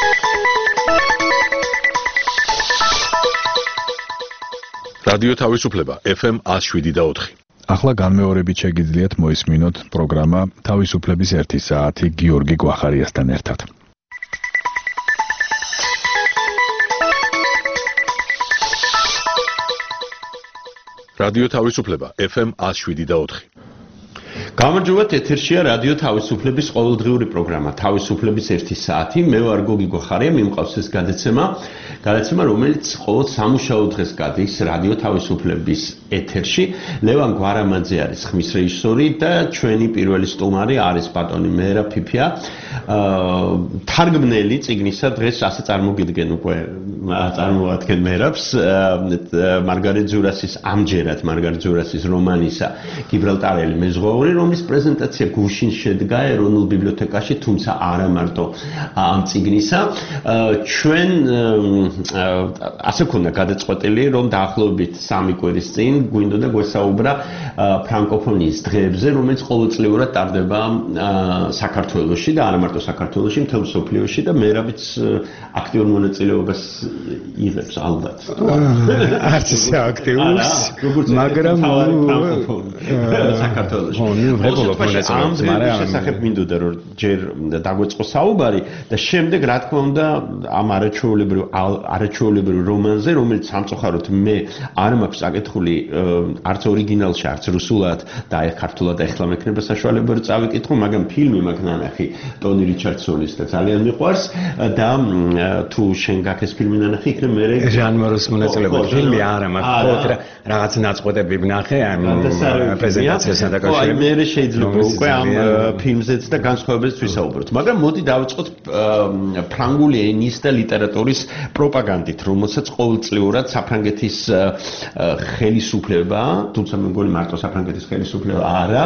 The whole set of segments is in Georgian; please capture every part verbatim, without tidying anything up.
რადიო თავისუფლება F M one oh seven და four. ახლა განმეორებით შეგიძლიათ მოისმინოთ პროგრამა თავისუფლების ერთი საათი გიორგი გვახარიასთან ერთად. რადიო თავისუფლება F M one oh seven და four. გამარჯობათ, ეთერშია რადიო თავისუფლების ყოველდღიური პროგრამა თავისუფლების ერთი საათი. მე ვარ გოგი გვახარია, მიმყავს ეს გადაცემა. გადაცემა, რომელიც ყოველ სამუშაო დღეს გადის რადიო თავისუფლების ეთერში. ლევან გვარამაძე არის ხმის რეჟისორი და ჩვენი პირველი სტუმარი არის ბატონი მერა ფიფია. თარგმნელი წიგნისა დღეს ასე წარმოგიდგენ უკვე წარმოადგენენ მერაბს მარგარეთ ძურასის ამჯერად მარგარეთ ძურასის რომანისა გიბრალტარელი მეზღვაური, რომლის პრეზენტაცია გუშინ შედგა ეროვნულ ბიბლიოთეკაში, თუმცა არა მარტო ამ წიგნისა. ჩვენ ასე ქონდა გადაწყვეტილი, რომ დაახლოებით სამი კვირის წინ გვინდოდა გვესაუბრა ფრანკოფონიის დღეებზე, რომელიც ყოველწლიურად ტარდება საქართველოში და არა მარტო საქართველოში, მთელ მსოფლიოში და მერაბიც აქტიურ მონაწილეობას იღებს ალბათ. არც ისე აქტიურს, მაგრამ საქართველოში. ამ შესახებ მინდოდა რომ ჯერ დაგვეწყო საუბარი და შემდეგ რა თქმა უნდა ამ არაჩვეულებრივ არაჩვეულებრივ რომანზე, რომელიც სამწუხაროდ მე არ მაქვს აკითხული არც ორიგინალში, არც რუსულად და აი ქართულად ახლა მექნება საშუალება რომ წავიკითხო, მაგრამ ფილმი მაგ ნანახი ტონი რიჩარდსონის და ძალიან მიყვარს და თუ შენ გაქვს ფილმი ნანახი, იქნებ მე ჟან მოროს მონაწილეობის ფილმი არა მაქვს, რაღაც ნაწყვეტები ვნახე ამ პრეზენტაციასთან დაკავშირებით. მე შეიძლება უკვე ამ ფილმზეც და განსხვავებებს ვისაუბროთ, მაგრამ მოდი დავიწყოთ ფრანგული ენის და ლიტერატურის პროპაგანდით, რომელსაც ყოველწლიურად საფრანგეთის ხელისუფლება, თუმცა მე მგონი მარტო საფრანგეთის ხელისუფლება არა,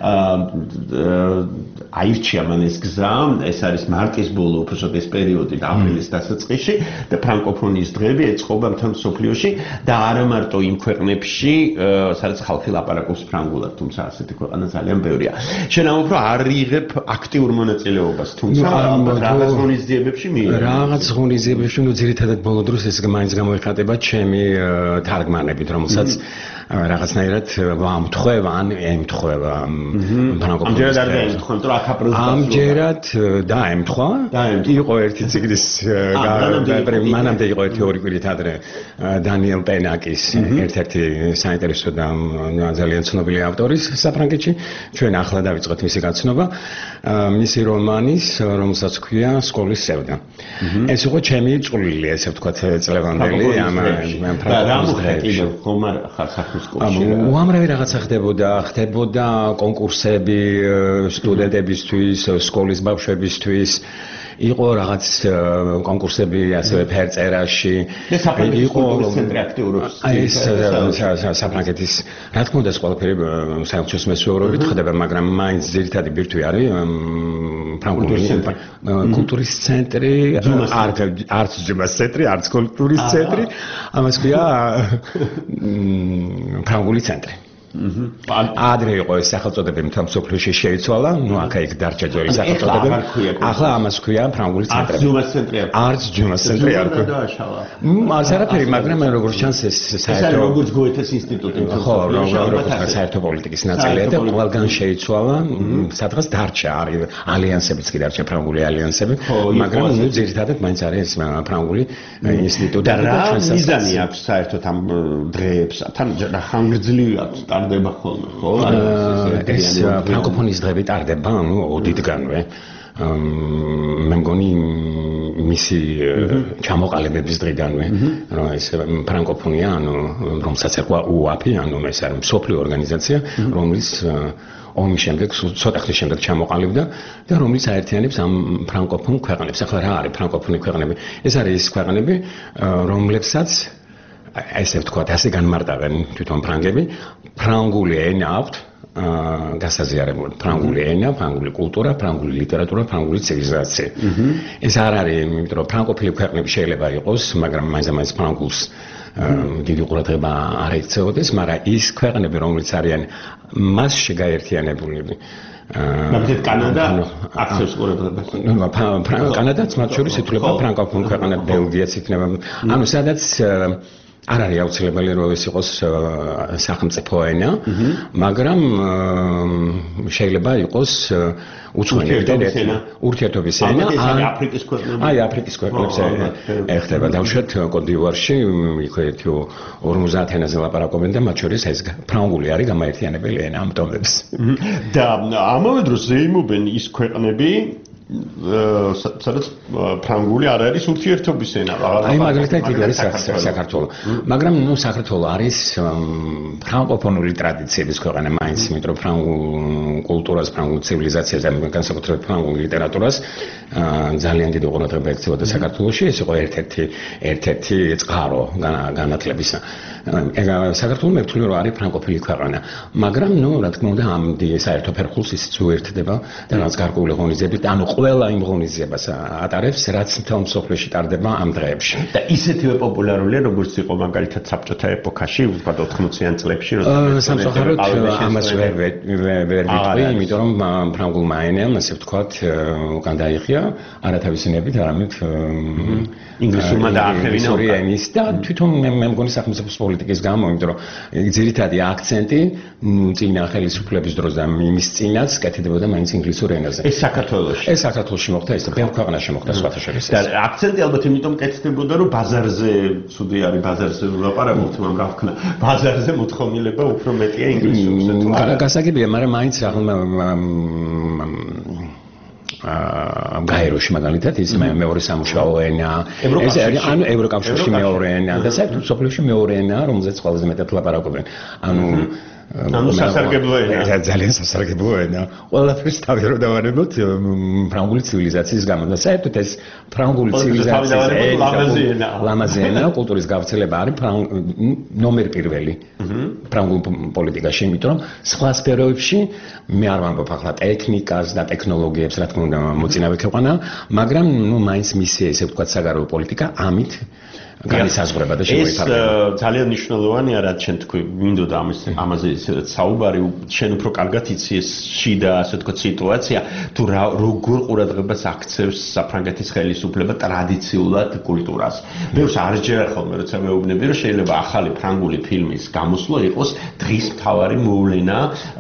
აირჩია მან ეს გზა, ეს არის მარტის ბოლო უბრალოდ ეს პერიოდი და აპრილის დასაწყისში და ფრანკოფონიის დღეები ეწყობა მთელ მსოფლიოში და არა მარტო იმ ქვეყნებში, სადაც ხალხი ლაპარაკობს ფრანგულად, თუმცა ასეთი ქვეყანა ძალიან ბევრია. შენ ამ უფრო არ იღებ აქტიურ მონაწილეობას, თუმცა რაღაც ღონისძიებებში მიიღებ. რაღაც ღონისძიებებში, ნუ ძირითადად ბოლო დროს ეს მაინც გამოიხატება ჩემი თარგმანებით, რომელსაც რაღაცნაირად ვამთხვევა, ან ემთხვევა ამჯერად არ დაემთხვე, რომ აკაპროზი ამჯერად დაემთხვა. იყო ერთი ციგნის მანამდე იყო ერთი ორი კვირით ადრე დანიელ პენაკის ერთ-ერთი საინტერესო და ძალიან ცნობილი ავტორის საფრანგეთში. ჩვენ ახლა დავიწყოთ მისი გაცნობა მისი რომანის, რომელსაც ქვია სკოლის სევდა. ეს იყო ჩემი წვლილი, ესე ვთქვათ, წლევანდელი ამ უამრავი რაღაცა ხდებოდა, ხდებოდა კონკურსები სტუდენტებისთვის, სკოლის ბავშვებისთვის. იყო რაღაც კონკურსები ასევე ფერწერაში. იყო ცენტრი აქტიურობს. ეს საფრანგეთის რა თქმა უნდა ყველაფერი საერთოს მესვეურობით ხდება, მაგრამ მაინც ძირითადი ბირთვი არის კულტურის ცენტრი, არც ჯუმას ცენტრი, არც კულტურის ცენტრი, ამას ქვია ფრანგული ცენტრი. ადრე იყო ეს სახელწოდება მთელ მსოფლიოში შეიცვალა, ნუ აქა-იქ დარჩა ძველი სახელწოდება. ახლა ამას ქვია ფრანგული ცენტრი. არც ჯუმას ცენტრი არ. არც ჯუმას ცენტრი არ. არც არაფერი, მაგრამ როგორც ჩანს ეს საერთო როგორც გოეთეს ინსტიტუტი. ხო, როგორც საერთო პოლიტიკის ნაწილია და ყველგან შეიცვალა, სადღაც დარჩა, არის ალიანსებიც კი დარჩა, ფრანგული ალიანსები, მაგრამ ნუ ძირითადად მაინც არის ფრანგული ინსტიტუტი. და რა მიზანი აქვს საერთოდ ამ დღეებს? თან რა ხანგრძლივი აქვს? ტარდება ხოლმე, ხო? ეს ფრანკოფონიის დღეები ტარდება, ну, ოდითგანვე. მე მგონი მისი ჩამოყალიბების დღიდანვე, რომ ეს ფრანკოფონია, ანუ რომელსაც ერქვა უაფი, ანუ ეს არის მსოფლიო ორგანიზაცია, რომელიც ომის შემდეგ, ცოტა ხნის შემდეგ ჩამოყალიბდა და რომელიც აერთიანებს ამ ფრანკოფონ ქვეყნებს. ახლა რა არის ფრანკოფონი ქვეყნები? ეს არის ის ქვეყნები, რომლებსაც ესე ვთქვათ, ასე განმარტავენ თვითონ ფრანგები, ფრანგული ენა აქვთ, გასაზიარებული ფრანგული ენა, ფრანგული კულტურა, ფრანგული ლიტერატურა, ფრანგული ცივილიზაცია. ეს არ არის, იმიტომ რომ ფრანკოფილი ქვეყნები შეიძლება იყოს, მაგრამ მაინც ფრანგულს დიდი ყურადღება არ ექცეოდეს, მაგრამ ის ქვეყნები, რომლებიც არიან მასში გაერთიანებულები, მაგეთ კანადა აქცევს ყურადღებას. ნუ კანადაც მათ შორის ითვლება ფრანკოფონ ქვეყანად, ბელგიაც იქნება. ანუ სადაც არ არის აუცილებელი რომ ეს იყოს სახელმწიფო ენა, მაგრამ შეიძლება იყოს უცხოენები ურთიერთობის ენა. აი აფრიკის ქვეყნები. აი აფრიკის ქვეყნებს ეხება დავუშვათ კოდივუარში იქვე ორმოცდაათ ენაზე ლაპარაკობენ და მათ შორის ეს ფრანგული არის გამაერთიანებელი ენა ამ ტომებს. და ამავე დროს ზეიმობენ ის ქვეყნები სადაც ფრანგული არ არის ურთიერთობის ენა. აი მაგალითად იქ არის საქართველო. მაგრამ ნუ საქართველო არის ფრანკოფონური ტრადიციების ქვეყანა მაინც, იმიტომ რომ ფრანგულ კულტურას, ფრანგულ ცივილიზაციას და განსაკუთრებით ფრანგულ ლიტერატურას ძალიან დიდი ყურადღება ექცეოდა საქართველოში. ეს იყო ერთ-ერთი ერთ-ერთი წყარო განათლებისა. საქართველო მე ვთვლი რომ არის ფრანკოფილი ქვეყანა. მაგრამ ნუ რა თქმა უნდა ამ საერთო ფერხულს ისიც უერთდება და რაც გარკვეული ღონისძიებით, ანუ ყველა იმ ღონისძიებას ატარებს, რაც მთელ მსოფლიოში ტარდება ამ დღეებში. და ისეთივე პოპულარულია, როგორც იყო მაგალითად საბჭოთა ეპოქაში, უბრალოდ ოთხმოციან წლებში, როდესაც სამწუხაროდ ამას ვერ ვერ ვიტყვი, იმიტომ რომ ფრანგულმა ენამ, ასე ვთქვათ, უკან დაიხია, არათავისინებით, არამედ ინგლისურმა დაახევინა ენის და თვითონ მე მგონი სახელმწიფოს პოლიტიკის გამო, იმიტომ რომ ძირითადი აქცენტი წინა ხელისუფლების დროს და იმის წინაც კეთდებოდა მაინც ინგლისურ ენაზე. ეს საქართველოში. ეს საქართველოში მოხდა, ეს ბევრ ქვეყანაში მოხდა სხვათა შორის. და აქცენტი ალბათ იმიტომ კეთდებოდა, რომ ბაზარზე, ცუდი არის ბაზარზე ვლაპარაკობთ, მაგრამ გავხსნა, ბაზარზე მოთხოვნილება უფრო მეტია ინგლისურზე. გასაგებია, მაგრამ მაინც აა გაეროში მაგალითად ის მეორე სამუშაო ენა, ეს ანუ ევროკავშირში მეორე ენა და საერთოდ სოფლიოში მეორე ენა, რომელზეც ყველაზე მეტად ლაპარაკობენ. ანუ ანუ სასარგებლო ენა. ძალიან სასარგებლო ენა. ყველაფერს თავი რომ დავანებოთ ფრანგული ცივილიზაციის გამო და საერთოდ ეს ფრანგული ცივილიზაციის ენა, ლამაზი ენა, კულტურის გავრცელება არის ნომერ პირველი ფრანგულ პოლიტიკაში, იმიტომ რომ სხვა სფეროებში მე არ ვამბობ ახლა ტექნიკას და ტექნოლოგიებს, რა თქმა უნდა, მოწინავე ქვეყანა, მაგრამ ნუ მაინც მისი ესე ვთქვათ საგარეო პოლიტიკა ამით განისაზღვრება და შემოიფარგლება. ეს ძალიან მნიშვნელოვანია, რაც შენ თქვი, მინდოდა ამის ამაზე საუბარი, შენ უფრო კარგად იცი ეს შიდა, ასე ვთქვათ, სიტუაცია, თუ როგორ ყურადღებას აქცევს საფრანგეთის ხელისუფლება ტრადიციულად კულტურას. ბევრს არ ჯერა ხოლმე, როცა მეუბნები, რომ შეიძლება ახალი ფრანგული ფილმის გამოსვლა იყოს დღის მთავარი მოვლენა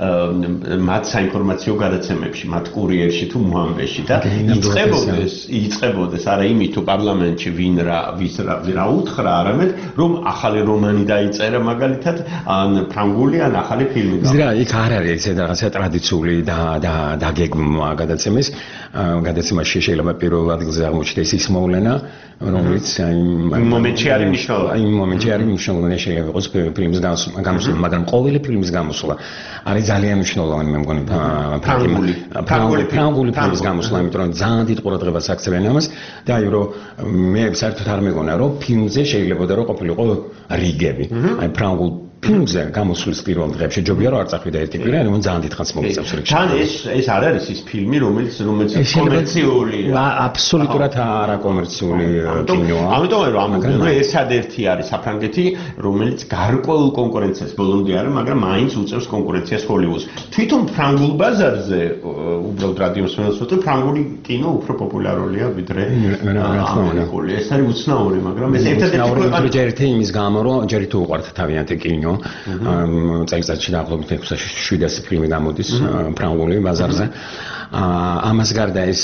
მათ საინფორმაციო გადაცემებში, მათ კურიერში თუ მოამბეში და იწყებოდეს, იწყებოდეს არა იმით, თუ პარლამენტში ვინ რა ვის რა უთხრა, არამედ რომ ახალი რომანი დაიწერა მაგალითად ან ფრანგული ან ახალი ფილმი. ზრა, იქ არ არის ესე რაღაცა ტრადიციული და და დაგეგმვა გადაცემის, გადაცემაში შეიძლება პირველ ადგილზე აღმოჩნდეს ის მოვლენა, რომელიც იმ მომენტში არის მნიშვნელოვანი. აი იმ მომენტში არის მნიშვნელოვანი, შეიძლება იყოს ფილმის გამოსვლა, მაგრამ ყოველი ფილმის გამოსვლა არის ძალიან მნიშვნელოვანი, მე მგონი ფრანგული ფრანგული ფილმის გამოსვლა, იმიტომ რომ ძალიან დიდ ყურადღებას აქცევენ ამას და აი რომ მე საერთოდ არ მეგონა რომ ფილმზე შეიძლება და რომ ყოფილიყო რიგები. აი ფრანგულ ფილმზე გამოსვლის პირველ დღეებში ჯობია რომ არ წახვიდა ერთი კვირა, ანუ ძალიან დიდხანს მოგიწევს რიგში. თან ეს ეს არ არის ის ფილმი, რომელიც რომელიც კომერციულია. აბსოლუტურად არა კომერციული კინოა. ამიტომ რომ ამიტომ ერთადერთი არის საფრანგეთი, რომელიც გარკვეულ კონკურენციას ბოლომდე არის, მაგრამ მაინც უწევს კონკურენციას ჰოლივუდს. თვითონ ფრანგულ ბაზარზე უბრალოდ რადიოს მენაცვლე ფრანგული კინო უფრო პოპულარულია ვიდრე ამერიკული. ეს არის უცნაური, მაგრამ ეს ერთადერთი ქვეყანა ჯერითი იმის გამო, რომ ჯერითი უყვართ თავიანთი კინო. წელიწადში დაახლოებით შვიდასი ფილმი გამოდის ფრანგული ბაზარზე. ამას გარდა ეს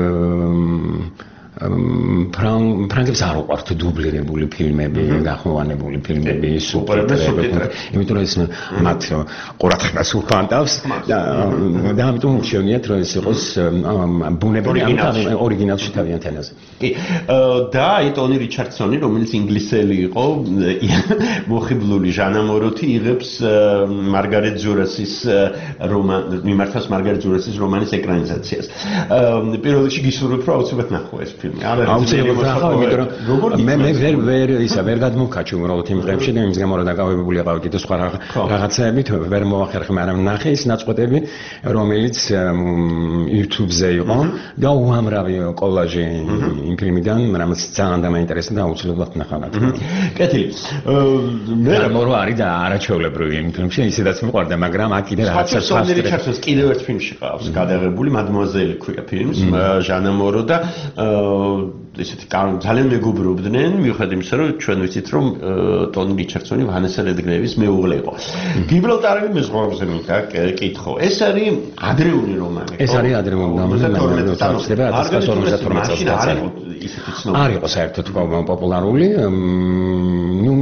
ფრანგებს არ უყვართ დუბლირებული ფილმები, გახმოვანებული ფილმები, სუბტიტრები. იმიტომ რომ ეს მათ ყურადღებას უხდავს და ამიტომ შევნიათ რომ ეს იყოს ბუნებრივი ორიგინალში თავიანთ ენაზე. კი, და აი ტონი რიჩარდსონი, რომელიც ინგლისელი იყო, მოხიბლული ჟანა მოროთი იღებს მარგარეტ ჯურასის რომან, მიმართავს მარგარეტ ჯურასის რომანის ეკრანიზაციას. პირველ რიგში გისურვებ რომ აუცილებლად ნახო ეს ფილმი. ფილმი. აუცილებლად ახლა, იმიტომ რომ მე მე ვერ ვერ ისა ვერ გადმოვქაჩი უბრალოდ იმ დღეებში და იმის გამო რომ დაკავებული აყავ კიდე სხვა რაღაცაებით ვერ მოახერხე, მაგრამ ნახე ის ნაწყვეტები, რომელიც YouTube-ზე იყო და უამრავი კოლაჟი იმ ფილმიდან, რამაც ძალიან დამაინტერესდა და აუცილებლად ნახა. კეთილი. მე რა არის და არაჩვეულებრივი იმ ფილმში, ისედაც მიყვარდა, მაგრამ აქ კიდე რაღაცა სხვა რიჩარდსონს კიდევ ერთ ფილმში ყავს გადაღებული, მადმუაზელი ქვია ფილმს, ჟანა მორო და ესეთი ძალიან მეგობრობდნენ, მიუხედავად იმისა, რომ ჩვენ ვიცით, რომ ტონი რიჩარდსონი ვანესა რედგრეივის მეუღლე იყო. გიბრალტარელი მეზღვაურზე მინდა კითხო. ეს არის ადრეული რომანი. ეს არის ადრეული რომანი, თარგმნილია ათას ცხრაასი ორმოცდათორმეტ წელს დაწერილი. არ იყო საერთოდ პოპულარული, ნუ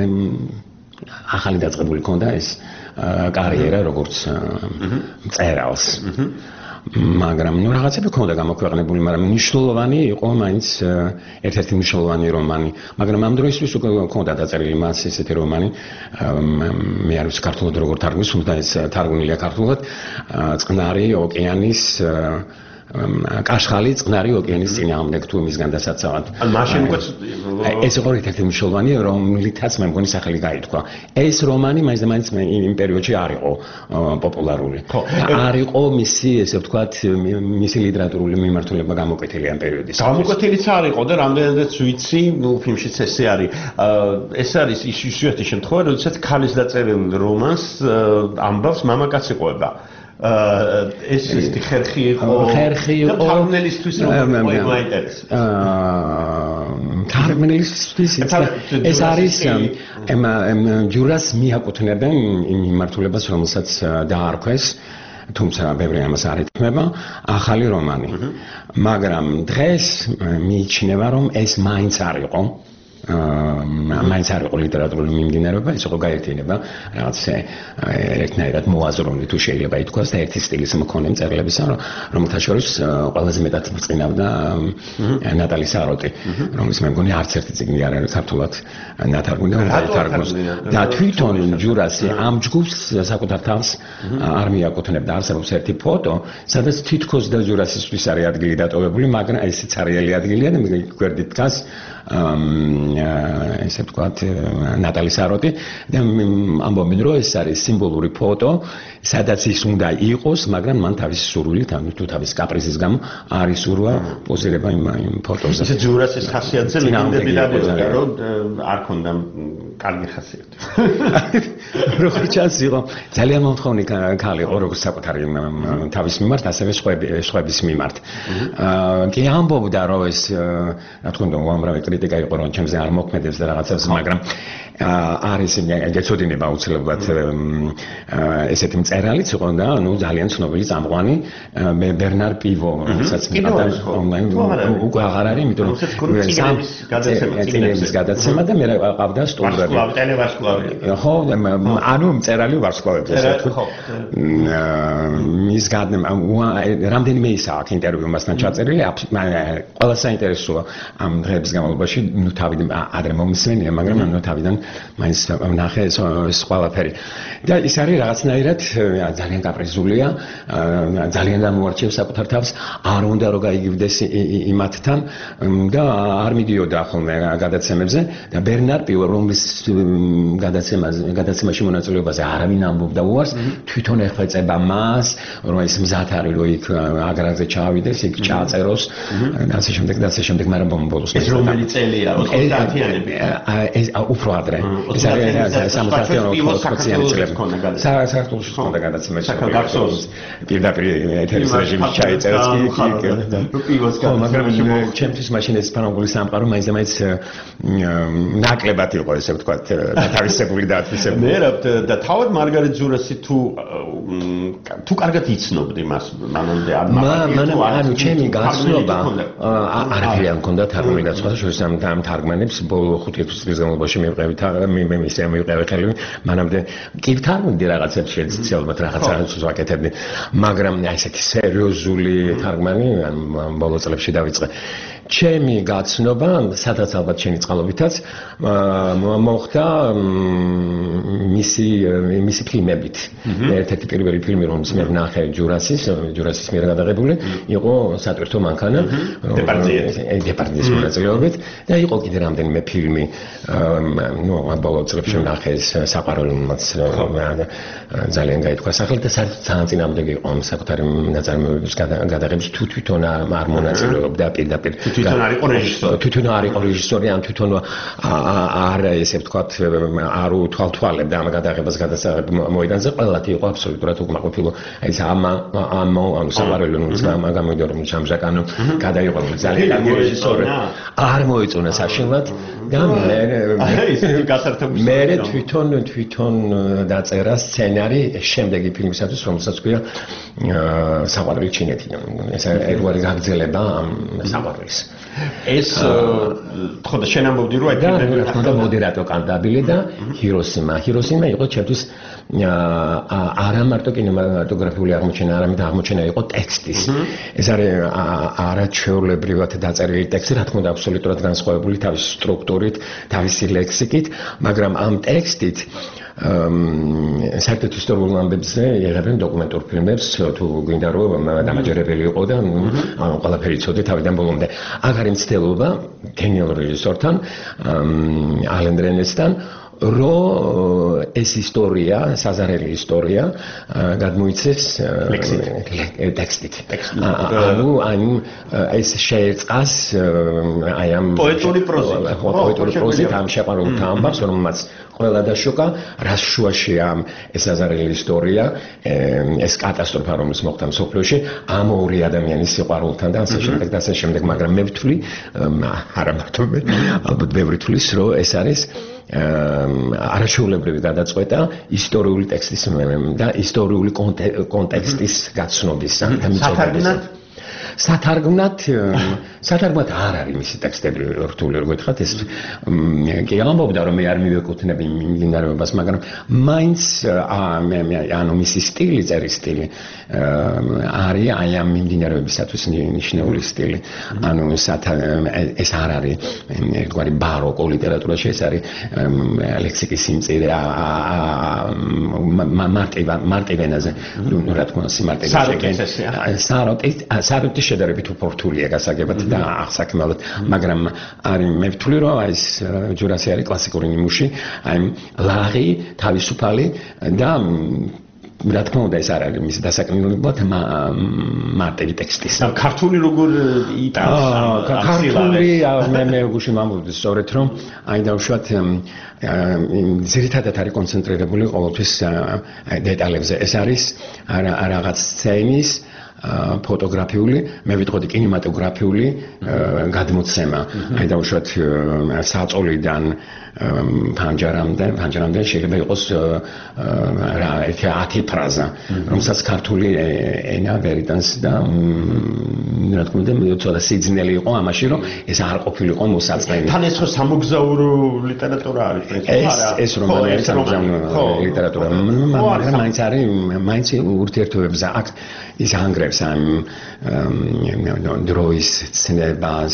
ახალი დაწყებული ქონდა ეს კარიერა როგორც მწერალს. მაგრამ ნუ რაღაცები ქონდა გამოქვეყნებული, მაგრამ მნიშვნელოვანი იყო მაინც ერთ-ერთი მნიშვნელოვანი რომანი, მაგრამ ამ დროისთვის უკვე ქონდა დაწერილი მას ესეთი რომანი. მე არ ვიცი ქართულად როგორ თარგმნის, თუმცა ეს თარგმნილია ქართულად. წყნარი ოკეანის კაშხალი წყნარი ოკეანის წინააღმდეგ თუ მისგან დასაცავად. ან მაშინ უკვე ეს იყო ერთ-ერთი მნიშვნელოვანი, რომლითაც მე მგონი სახელი გაითქვა. ეს რომანი მაინც და მაინც იმ პერიოდში არ იყო პოპულარული. არ იყო მისი, ესე ვთქვათ, მისი ლიტერატურული მიმართულება გამოკვეთილი ამ პერიოდის. გამოკვეთილიც არ იყო და რამდენადაც ვიცი, ნუ ფილმშიც ესე არის. ეს არის ის ისეთი შემთხვევა, როდესაც ქალის დაწერილ რომანს ამბავს მამაკაცი ყვება. ეს ის ხერხი იყო ხერხი იყო თარგმნელისთვის რომ მოიტერეს თარგმნელისთვის ეს არის ჯურას მიაკუთვნებენ იმ მიმართულებას, რომელსაც დაარქვეს, თუმცა ბევრი ამას არ ეთქმება, ახალი რომანი. მაგრამ დღეს მიიჩნევა, რომ ეს მაინც არ იყო მაინც არ იყო ლიტერატურული მიმდინარეობა, ეს იყო გაერთიანება რაღაც ერთნაირად მოაზროვნე თუ შეიძლება ითქვას და ერთი სტილის მქონე მწერლებისა, რომელთა შორის ყველაზე მეტად ბრწყინავდა ნატალი საროტი, რომელიც მე მგონი არც ერთი წიგნი არ არის ქართულად ნათარგმნი და დაითარგმნოს. და თვითონ ჯურასი ამ ჯგუფს საკუთარ თავს არ მიაკუთვნებდა. არსებობს ერთი ფოტო, სადაც თითქოს და ჯურასისთვის არის ადგილი დატოვებული, მაგრამ ესეც არიელი ადგილია და გვერდით დგას ესე ვთქვათ ნატალი საროტი და ამბობენ რომ ეს არის სიმბოლური ფოტო, სადაც ის უნდა იყოს, მაგრამ მან თავის სურვილით თუ თავის კაპრიზის გამო არ ისურვა პოზირება იმ ფოტოზე. ესე ჯურასის ხასიათზე ლეგენდები დადიოდა, რომ არ ქონდა კარგი ხასიათი. როგორ ჩანს იყო ძალიან მომთხოვნი ქალი იყო როგორც საკუთარი თავის მიმართ, ასევე სხვების მიმართ. კი ამბობდა რომ ეს რა თქმა უნდა უამრავი კრიტიკა იყო რომ ჩემზე არ მოქმედებს და რაღაცას, მაგრამ არის გეცოდინება აუცილებლად ესეთი მწერალიც იყო და ნუ ძალიან ცნობილი წამყვანი ბერნარ პივო, რომელსაც მიყავდა ონლაინ უკვე აღარ არის, იმიტომ რომ წინების გადაცემა და მე ყავდა სტუმრები. ხო, ანუ მწერალი ვარსკვლავებს ესე ვთქვი. მის გადაცემა რამდენიმე ისაა აქ ინტერვიუ მასთან ჩაწერილი, ყველა საინტერესოა ამ დღეების განმავლობაში, ნუ თავიდან ადრე მომისმენია, მაგრამ ნუ თავიდან მაინც ნახე ეს ყველაფერი. და ის არის რაღაცნაირად ძალიან კაპრიზულია, ძალიან დამოარჩევს საკუთარ თავს, არ უნდა რომ გაიგივდეს იმათთან და არ მიდიოდა ხოლმე გადაცემებზე და ბერნარ პივო, რომლის გადაცემაში მონაწილეობაზე არავინ ამბობდა უარს, თვითონ ეხვეწება მას, რომ ეს მზად არის რომ იქ აგრაზე ჩაავიდეს, იქ ჩააწეროს და ასე შემდეგ და ასე შემდეგ, მაგრამ ბოლოს ეს რომელი წელია? ოცდაათიანები. ეს უფრო ადრე. ეს არის სამოცდაათიანი წლები. საქართველოში ხონდა გადაცემა. საქართველოს პირდაპირ ეთერის რეჟიმში ჩაიწერეს კი პივოს გადაცემა. მაგრამ ჩემთვის მაშინ ეს სპანოგული სამყარო მაინც და მაინც ნაკლებად იყო, ესე ვთქვათ, დათავისებული და ათვისებული. მე რა და თავად მარგარეთ ჯურასი თუ თუ კარგად იცნობდი მას მანამდე არ მაგრამ ანუ ჩემი გაცნობა არაფერი არ მქონდა თარგმნილი და სხვა შორის ამ თარგმანებს ფილმებს ბოლო ხუთი წლის განმავლობაში მივყევით მე მისია მივყევით ხელი მანამდე კი თარგმნდი რაღაცებს შეიძლება ალბათ რაღაცას ვაკეთებდი მაგრამ ესეთი სერიოზული თარგმანი ბოლო წლებში დავიწყე ჩემი გაცნობა სადაც ალბათ შენი წყალობითაც მოხდა მისი მისი ფილმებით ერთ-ერთი პირველი ფილმი რომელიც მე ვნახე ჯურასის ჯურასის მიერ გადაღებული იყო სატვირთო მანქანა დეპარტიის მონაწილეობით და იყო კიდე რამდენიმე ფილმი ნუ ბოლო წლებში ვნახე საყვარელმაც ძალიან გაითქვა სახელი და ძალიან წინააღმდეგი იყო საკუთარი ნაწარმოებების გადაღების თუ თვითონ არ მონაწილეობდა პირდაპირ თვითონ არ იყო რეჟისორი თვითონ არ იყო რეჟისორი ან თვითონ არ ესე ვთქვათ არ უთვალთვალებდა ამ გადაღებას გადასაღებ მოედანზე ყველათი იყო აბსოლუტურად უკმაყოფილო აი ეს ამ ამ ანუ საყვარელო გამოდიოდა რომ ჩამჟაკანო გადაიყო ძალიან კარგი რეჟისორი არ მოიწონა საშინლად და მე მე თვითონ თვითონ დაწერა სცენარი შემდეგი ფილმისათვის რომელსაც ქვია საყვარელი ჩინეთი ეს ერთგვარი გაგრძელება ამ საყვარელის ეს ხო და შენ ამბობდი რომ აი რა თქმა უნდა მოდერატორ კანდაბილი და ჰიროსიმა ჰიროსიმა იყო ჩემთვის არა მარტო კინემატოგრაფიული აღმოჩენა არამედ აღმოჩენა იყო ტექსტის ეს არის არაჩვეულებრივად დაწერილი ტექსტი რა თქმა უნდა აბსოლუტურად განსხვავებული თავის სტრუქტურით თავისი ლექსიკით მაგრამ ამ ტექსტით საერთოდ ისტორიულ ამბებზე იღებენ დოკუმენტურ ფილმებს თუ გვინდა რომ დამაჯერებელი იყო და ანუ ყველაფერი იცოდე თავიდან ბოლომდე აქ არის მცდელობა გენიალურ რეჟისორთან ალენ დრენესთან რომ ეს ისტორია საზარელი ისტორია გადმოიცეს ტექსტით ანუ ანუ ეს შეეწყას აი ამ პოეტური პროზით პოეტური პროზით ამ შეყვარებულ ამბავს რომელმაც ყველა დაშოკა რას შუაშია ეს საზარელი ისტორია ეს კატასტროფა რომელიც მოხდა მსოფლიოში ამ ორი ადამიანის სიყვარულთან და ასე შემდეგ და ასე შემდეგ მაგრამ მე ვთვლი არა მარტო მე ალბათ ბევრი თვლის რომ ეს არის არაჩვეულებრივი გადაწყვეტა ისტორიული ტექსტის და ისტორიული კონტექსტის გაცნობის და მიწოდების სათარგმნად სათარგმნად არ არის მისი ტექსტები რთული როგორ გითხრათ ეს კი ამბობდა რომ მე არ მივეკუთვნები მიმდინარეობას მაგრამ მაინც ანუ მისი სტილი წერის სტილი არის აი ამ მიმდინარეობისათვის ნიშნეული სტილი ანუ ეს არ არის ერთგვარი ბაროკო ლიტერატურაში ეს არის ლექსიკის სიმწირე მარტივენაზე რა თქმა უნდა სიმარტივე საროტი შედარებით უპორთულია გასაგებად და აღსაქმნელად მაგრამ არის მე ვთვლი რომ ეს ჯურასი არის კლასიკური ნიმუში აი ლაღი თავისუფალი და რა თქმა უნდა ეს არ არის მისი დასაკნინებლად მარტივი ტექსტის და ქართული როგორ იტანს ქართული მე მე გუშინ ვამბობდი სწორედ რომ აი დავუშვათ ძირითადად არის კონცენტრირებული ყოველთვის დეტალებზე ეს არის რაღაც სცენის ფოტოგრაფიული, მე ვიტყოდი კინემატოგრაფიული გადმოცემა. აი დავუშვათ საწოლიდან ფანჯარამდე, ფანჯარამდე შეიძლება იყოს რა ერთი ათი ფრაზა, რომელსაც ქართული ენა ვერ იტანს და რა თქმა უნდა, ცოტა სიძნელი იყო ამაში, რომ ეს არ ყოფილიყო მოსაწყენი. თან ეს ხო სამოგზაურო ლიტერატურა არის, ეს ეს რომანი არის სამოგზაურო ლიტერატურა, მაგრამ მაინც არის, მაინც ურთიერთობებზე აქ ის ანგრევს ამ დროის ცნებას,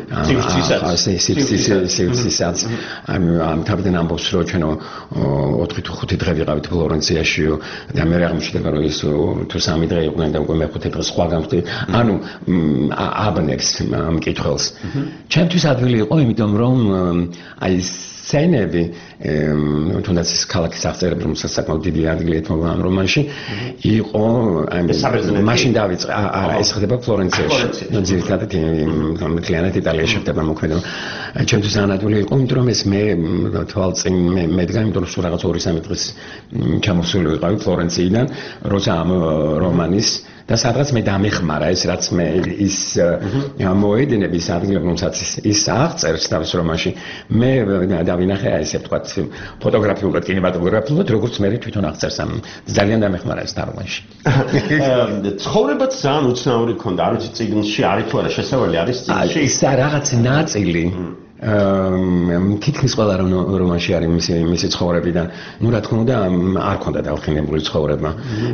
სივრცისას, ამ თავიდან ამბობს რომ ჩვენ ოთხი თუ ხუთი დღე ვიყავით ფლორენციაში და მე აღმოჩნდა რომ ის თუ სამი დღე იყვნენ და უკვე მეხუთე დღე სხვა გამხდი ანუ აბნევს მკითხველს ჩემთვის ადვილი იყო იმიტომ რომ აი სცენები თუნდაც ის ქალაქის აღწერები რომელსაც საკმაოდ დიდი ადგილი ეთმობა ამ რომანში იყო მაშინ დავიწყე არა ეს ხდება ფლორენციაში ძირითადად მთლიანად იტალიაში ხდება მოქმედება ჩემთვის ანადული იყო იმიტომ რომ ეს მე თვალწინ მედგა იმიტომ რომ სულ რაღაც ორი სამი დღის ჩამოსული ვიყავი ფლორენციიდან როცა ამ რომანის და სადღაც მე დამეხმარა ეს რაც მე ის მოედნების ადგილი რომელსაც ის აღწერს თავის რომანში მე დავინახე ესე ვთქვათ ფოტოგრაფიულად კინემატოგრაფიულად როგორც მე თვითონ აღწერს ამ ძალიან დამეხმარა ეს რომანში ცხოვრებაც ძალიან უცნაური ქონდა არ ვიცი წიგნში არის თუ არა შესავალი არის წიგნში ის რაღაც ნაწილი თითქმის ყველა რომანში არის მისი მისი ცხოვრებიდან. ნუ რა თქმა უნდა, არ ქონდა დაუხინებული ცხოვრება.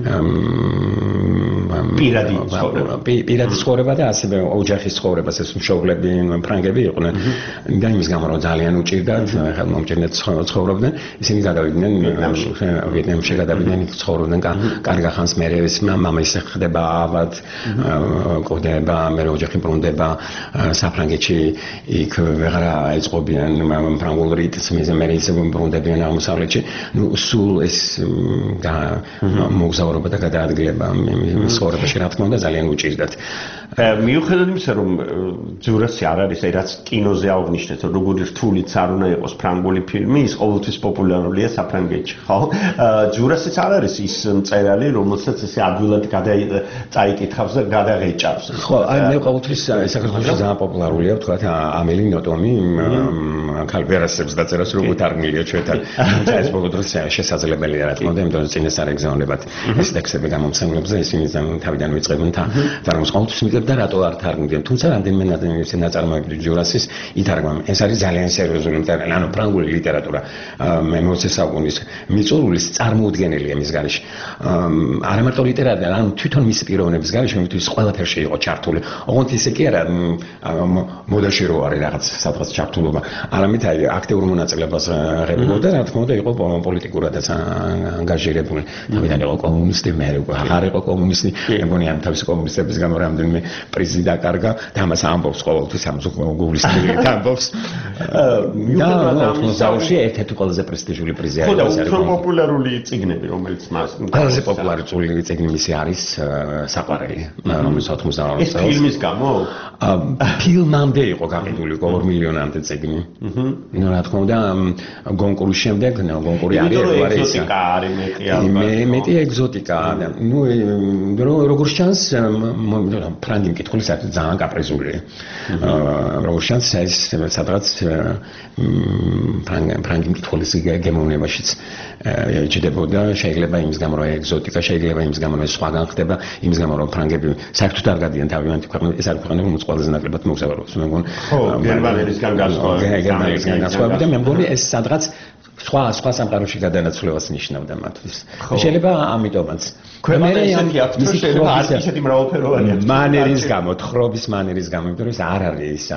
პირადი ცხოვრება. პირადი ცხოვრება და ასევე ოჯახის ცხოვრება, ეს მშობლები ფრანგები იყვნენ. და იმის გამო რომ ძალიან უჭირდათ, ხელმომჭირნედ ცხოვრობდნენ, ისინი გადავიდნენ ვიეტნამში გადავიდნენ, იქ ცხოვრობდნენ კარგ ხანს, მერე ეს მამა ისე ხდება ავად, ყოდება, მერე ოჯახი ბრუნდება საფრანგეთში, იქ ვეღარა ეწყობიან ფრანგულ რიტმს, მერე ისე ბრუნდებიან აღმოსავლეთში. ნუ სულ ეს მოგზაურობა და გადაადგილება ცხოვრებაში რა თქმა უნდა ძალიან უჭირდათ. მიუხედავად იმისა, რომ ძურასი არ არის რაც კინოზე აღნიშნეთ, როგორი რთულიც არ უნდა იყოს ფრანგული ფილმი, ის ყოველთვის პოპულარულია საფრანგეთში, ხო? ძურასიც არ არის ის მწერალი, რომელსაც ესე ადვილად წაიკითხავს და გადაღეჭავს. ხო, აი მე ყოველთვის საქართველოში ძალიან პოპულარულია, ვთქვათ, ამელი ნოტომი, ქალბერასებს დაწერას როგორ თარგმნილია ჩვენთან. ეს ბოლო დროს შესაძლებელია რა თქმა უნდა, იმიტომ რომ წინასწარ ეგზავნებათ ეს ტექსტები გამომცემლებზე, ისინი თავიდან ვიწყებენ და თარგმნს ყოველთვის მიგებ და რატო არ თარგმნიან. თუმცა რამდენიმე ნაწარმოები ჯურასის ითარგმნა. ეს არის ძალიან სერიოზული მწერალი, ანუ ფრანგული ლიტერატურა მეოცე საუკუნის მიწურულის წარმოუდგენელია მის გარეშე. არა მარტო ლიტერატურა, ანუ თვითონ მისი პიროვნების გარეშე მისთვის ყველაფერში იყო ჩართული. ოღონდ ისე კი არა მოდაში რო არის რაღაც სადღაც ჩართულობა. არამედ აი აქტიურ მონაწილეობას ღებულობდა, რა თქმა უნდა იყო პოლიტიკურადაც ანგაჟირებული. თავიდან იყო კომუნისტი, მე არ იყო კომუნისტი, მეგონი ამ თავის კომუნისტების გამო რამდენიმე პრიზი დაკარგა და ამას ამბობს ყოველთვის ამ გულისხმობით ამბობს. და ოთხმოცდაოთხში ერთ-ერთი ყველაზე პრესტიჟული პრიზი არის. ხო და უფრო პოპულარული წიგნები, რომელიც მას ყველაზე პოპულარული წიგნი მისი არის საყვარელი, რომელიც ოთხმოცდაოთხ ეს ფილმის გამო? ფილმამდე იყო გაყიდული ორ მილიონამდე წიგნი. ნუ რა თქმა უნდა, გონკურის შემდეგ, ნუ გონკური არის ეგ ეგზოტიკა არის მეტი ალბათ. მე მეტი ეგზოტიკა. ნუ როგორც ჩანს, ფრანგი მკითხული საერთოდ ძალიან კაპრიზულია. როგორც ჩანს, ეს სადღაც ფრანგი მკითხულის გემოვნებაშიც ეჭდებოდა, შეიძლება იმის გამო რომ ეგზოტიკა, შეიძლება იმის გამო რომ სხვაგან ხდება, იმის გამო რომ ფრანგები საერთოდ არ გადიან თავიანთი ქვეყნიდან, ეს არის ქვეყანა რომელიც ყველაზე ნაკლებად მოგზაურობს. მე მგონი ხო, გერმანელისგან განსხვავებით. გერმანელისგან განსხვავებით და მე მგონი ეს სადღაც სხვა სხვა სამყაროში გადანაცვლებას ნიშნავდა მათთვის. შეიძლება ამიტომაც. ქვეყანა ისეთი აქვს, შეიძლება არ ისეთი მრავალფეროვანია. მანერის გამო, თხრობის მანერის გამო, იმიტომ რომ ეს არ არის ის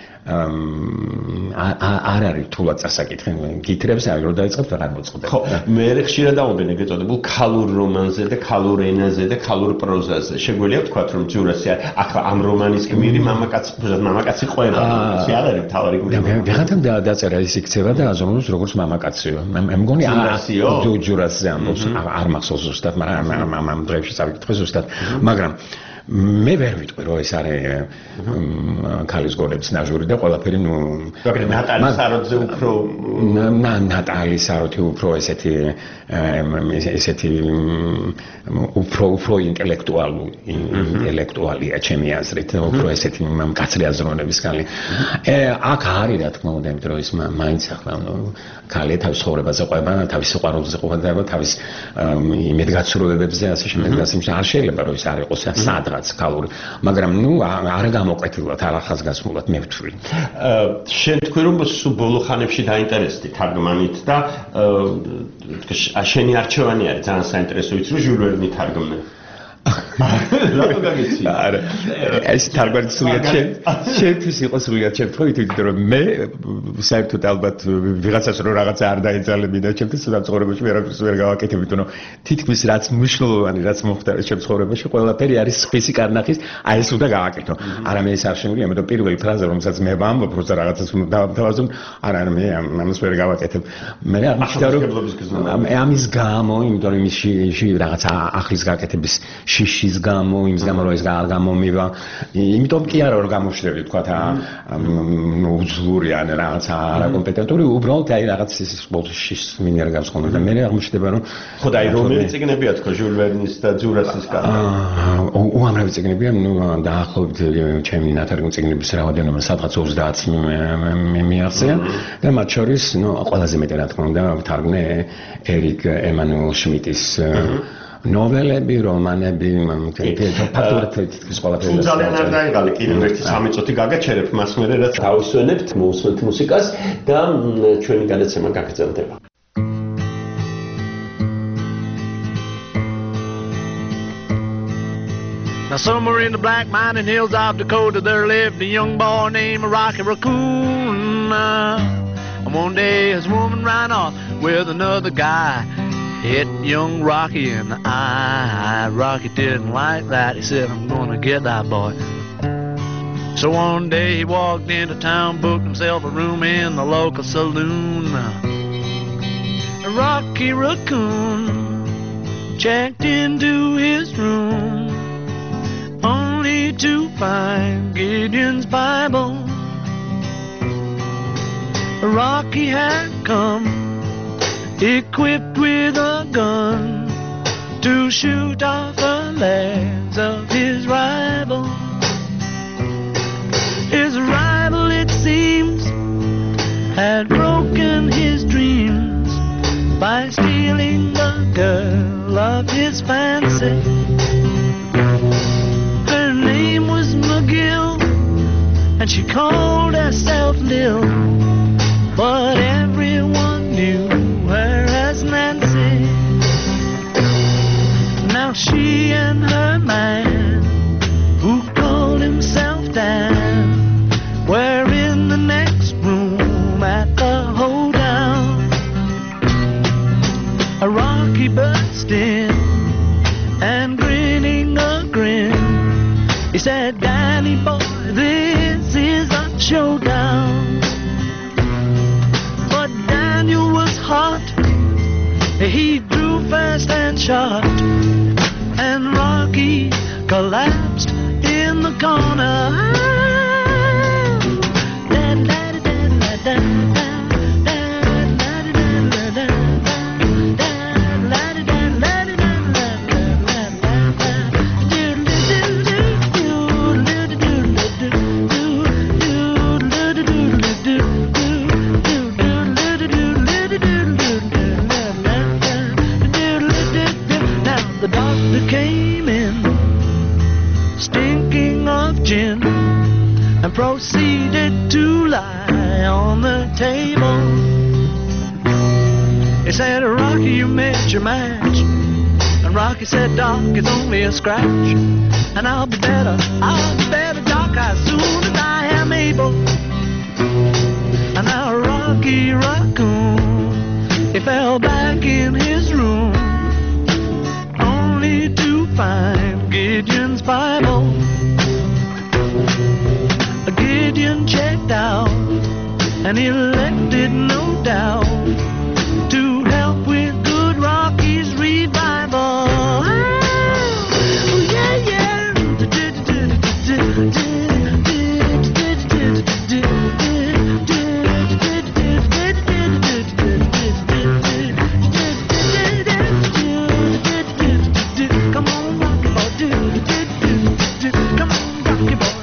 არ არის თულად წასაკითხი, გითხრებს არ რო დაიწყებთ აღარ მოწყდება. ხო, მე ხშირად დავობენ ეგ ეწოდებულ ქალურ რომანზე და ქალურ ენაზე და ქალურ პროზაზე. შეგვიძლია ვთქვათ, რომ ჯურასი ახლა ამ რომანის გმირი მამაკაცი, მამაკაცი ყვება, ეს არ არის თავარი გმირი. ვიღაცამ დაწერა ის იქცევა და აზროვნებს როგორც მამაკაციო. მე მგონი ჯურასი ამბობს, არ მახსოვს ზუსტად, მაგრამ ამ დღეებში წავიკითხე ზუსტად, მაგრამ მე ვერ ვიტყვი რომ ეს არის ქალის გონების ნაჟური და ყველაფერი ნუ ნატალი საროთზე უფრო ნატალი საროთი უფრო ესეთი ესეთი უფრო უფრო ინტელექტუალური ინტელექტუალია ჩემი აზრით უფრო ესეთი მკაცრი აზროვნების ქალი აქ არის რა თქმა უნდა იმიტომ რომ ის მაინც ახლა ქალი თავის ცხოვრებაზე ყვება თავის სიყვარულზე ყვება თავის იმედგაცრუებებზე ასე შემდეგ და ასე არ შეიძლება რომ ის არ იყოს სადღაც ქალური მაგრამ ნუ არ გამოკვეთილად არ ახალგაზრდულად მე ვთვლი შენ თქვი რომ სულ ბოლო ხანებში დაინტერესდი თარგმანით და შენი არჩევანი არის ძალიან საინტერესო ვიცი რომ ჟულ ვერნი თარგმნა რატო გაგიცი? არა, ეს თარგმანი სულიად ჩემთვის იყო სულიად შემთხვევით, იმიტომ რომ მე საერთოდ ალბათ ვიღაცას რო რაღაცა არ დაეძალებინა ჩემთვის ცხოვრებაში ვერაფერს ვერ გავაკეთებ, იმიტომ რომ თითქმის რაც მნიშვნელოვანი, რაც მოხდა ჩემ ცხოვრებაში, ყველაფერი არის სხვისი კარნახის, აი ეს უნდა გავაკეთო. არა მე ეს არ შემიძლია, მე პირველი ფრაზა რომელსაც მე ვამბობ, როცა რაღაცას დავთავაზობ, არა მე ამას ვერ გავაკეთებ. მე არ მიხდა რომ ამის გამო, იმიტომ რომ ისში რაღაცა ახლის გაკეთების შიშის გამო, იმის გამო რომ ეს არ გამომივა. იმიტომ კი არა რომ გამოშვები, თქვათ, ნუ უძლური ან რაღაცა არაკომპეტენტური, უბრალოდ აი რაღაც ის ბოლშის მინერ გავსხონდა და მე აღმოჩნდება რომ ხო და აი რომელი წიგნებია თქვა ჟულ ვერნის და ჯურასის გამო. უამრავი წიგნებია, ნუ დაახლოებით ჩემი ნათარგმნი წიგნების რაოდენობა სადღაც ოცდაათს მიაღწია და მათ შორის ნუ ყველაზე მეტი რა თქმა უნდა ვთარგმნე ერიკ ემანუელ შმიტის ნოველები, რომანები, ფაქტობრივად თითქმის ყველაფერი. ძალიან არ დაიღალე, კიდევ ერთი სამი წუთი გაგაჩერებ მას მერე რაც თავისვენებთ, მოусმენთ მუსიკას და ჩვენი გადაცემა გაგრძელდება. Now somewhere in the black mining hills of Dakota there lived a young boy named Rocky Raccoon. And one day his woman ran off with another guy, hit young Rocky in the eye. Rocky didn't like that. He said, I'm gonna get that boy. So one day he walked into town, booked himself a room in the local saloon. Rocky Raccoon checked into his room, only to find Gideon's Bible. Rocky had come equipped with a gun to shoot off the legs of his rival. His rival, it seems, had broken his dreams by stealing the girl of his fancy. Her name was McGill, and she called herself Lil, but everyone knew her as Nancy. Now she and her man, who called himself Dan, were in the next room at the hoedown. A Rocky burst in and grinning a grin, he said, Danny boy, this is a showdown. But Daniel was hot, he drew fast and shot, and Rocky collapsed in the corner. And proceeded to lie on the table. He said, Rocky, you missed your match. And Rocky said, Doc, it's only a scratch. And I'll be better, I'll be better, Doc, as soon as I am able. And now Rocky Raccoon, he fell back in his room, only to find Gideon's Bible. Gideon checked out, and he left it no doubt to help with good Rocky's revival. Oh, yeah, yeah. Come on, Rocky boy. Come on, Rocky boy.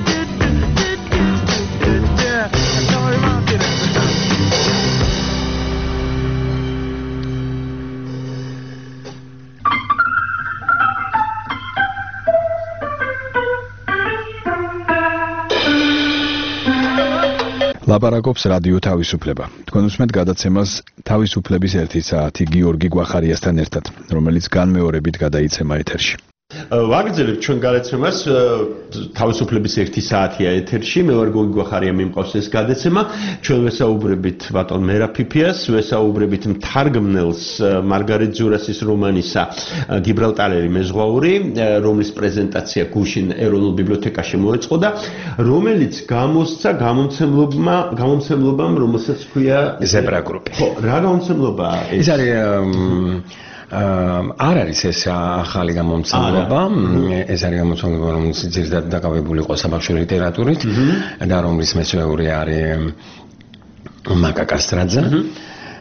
ლაპარაკობს რადიო თავისუფლება. თქვენ უსმენთ გადაცემას თავისუფლების ერთი საათი გიორგი გვახარიასთან ერთად, რომელიც განმეორებით გადაიცემა ეთერში. ვაგრძელებთ ჩვენ გადაცემას თავისუფლების ერთი საათია ეთერში. მე ვარ გიორგი გვახარია, მიმყავს ეს გადაცემა. ჩვენ ვესაუბრებით ბატონ მერაფიფიას, ვესაუბრებით მთარგმნელს მარგარეთ ძურასის რომანისა გიბრალტარელი მეზღვაური, რომლის პრეზენტაცია გუშინ ეროვნულ ბიბლიოთეკაში მოეწყო და რომელიც გამოსცა გამომცემლობმა გამომცემლობამ, რომელსაც ქვია ზებრა გრუპი. ხო, რა გამომცემლობაა ეს? ეს არის არ არის ეს ახალი გამომცემლობა, ეს არის გამომცემლობა, რომელიც ძირითადად დაკავებული იყო საბავშვო ლიტერატურით და რომლის მეცნიერი არის მაკა კასტრაძე.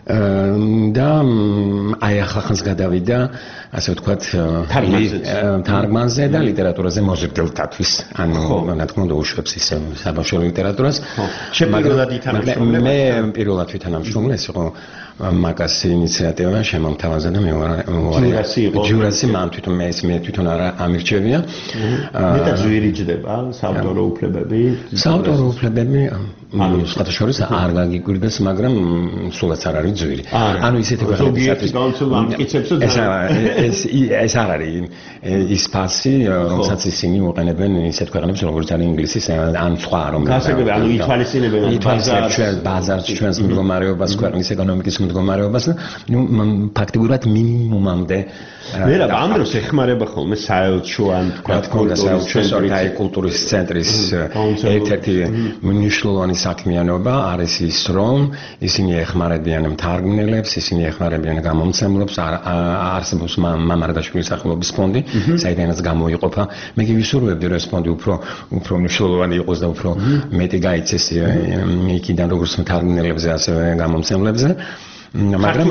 და აი ახლა ხანს გადავიდა ასე ვთქვათ თარგმანზე და ლიტერატურაზე მოზრდილთათვის ანუ რა თქმა უნდა უშვებს ისე საბავშვო ლიტერატურას შეპირველად ითანამშრომლებ მე პირველად ვითანამშრომლე ეს იყო მაგას ინიციატივა შემომთავაზა და მე ჯურასი მან თვითონ მე ეს მე თვითონ არ ამირჩევია მეტად ძვირი ჯდება საავტორო უფლებები საავტორო უფლებები ანუ სხვათა შორის არ გაგიგვირდეს მაგრამ სულაც არ არის ძვირი ანუ ისეთი ქვეყნებისათვის ეს ეს არ არის ის ფასი რომელსაც ისინი უყენებენ ისეთ ქვეყნებს როგორც არის ინგლისი ან სხვა რომელიც ანუ ითვალისწინებენ ითვალისწინებენ ბაზარს ჩვენს მდგომარეობას ქვეყნის ეკონომიკის მდგომარეობას ნუ ფაქტიურად მინიმუმამდე მე რა ამ დროს ეხმარება ხოლმე საელჩო ან თქვა კულტურის კულტურის ცენტრის ერთ-ერთი მნიშვნელოვანი საქმიანობა არის ის რომ ისინი ეხმარებიან მთარგმნელებს ისინი ეხმარებიან გამომცემლებს არსებობს მამარდაშვილის სახელობის ფონდი საიდანაც გამოიყოფა მე გივისურვებდი რომ ეს ფონდი უფრო უფრო მნიშვნელოვანი იყოს და უფრო მეტი გაიცეს იქიდან როგორც მთარგმნელებზე ასევე გამომცემლებზე მაგრამ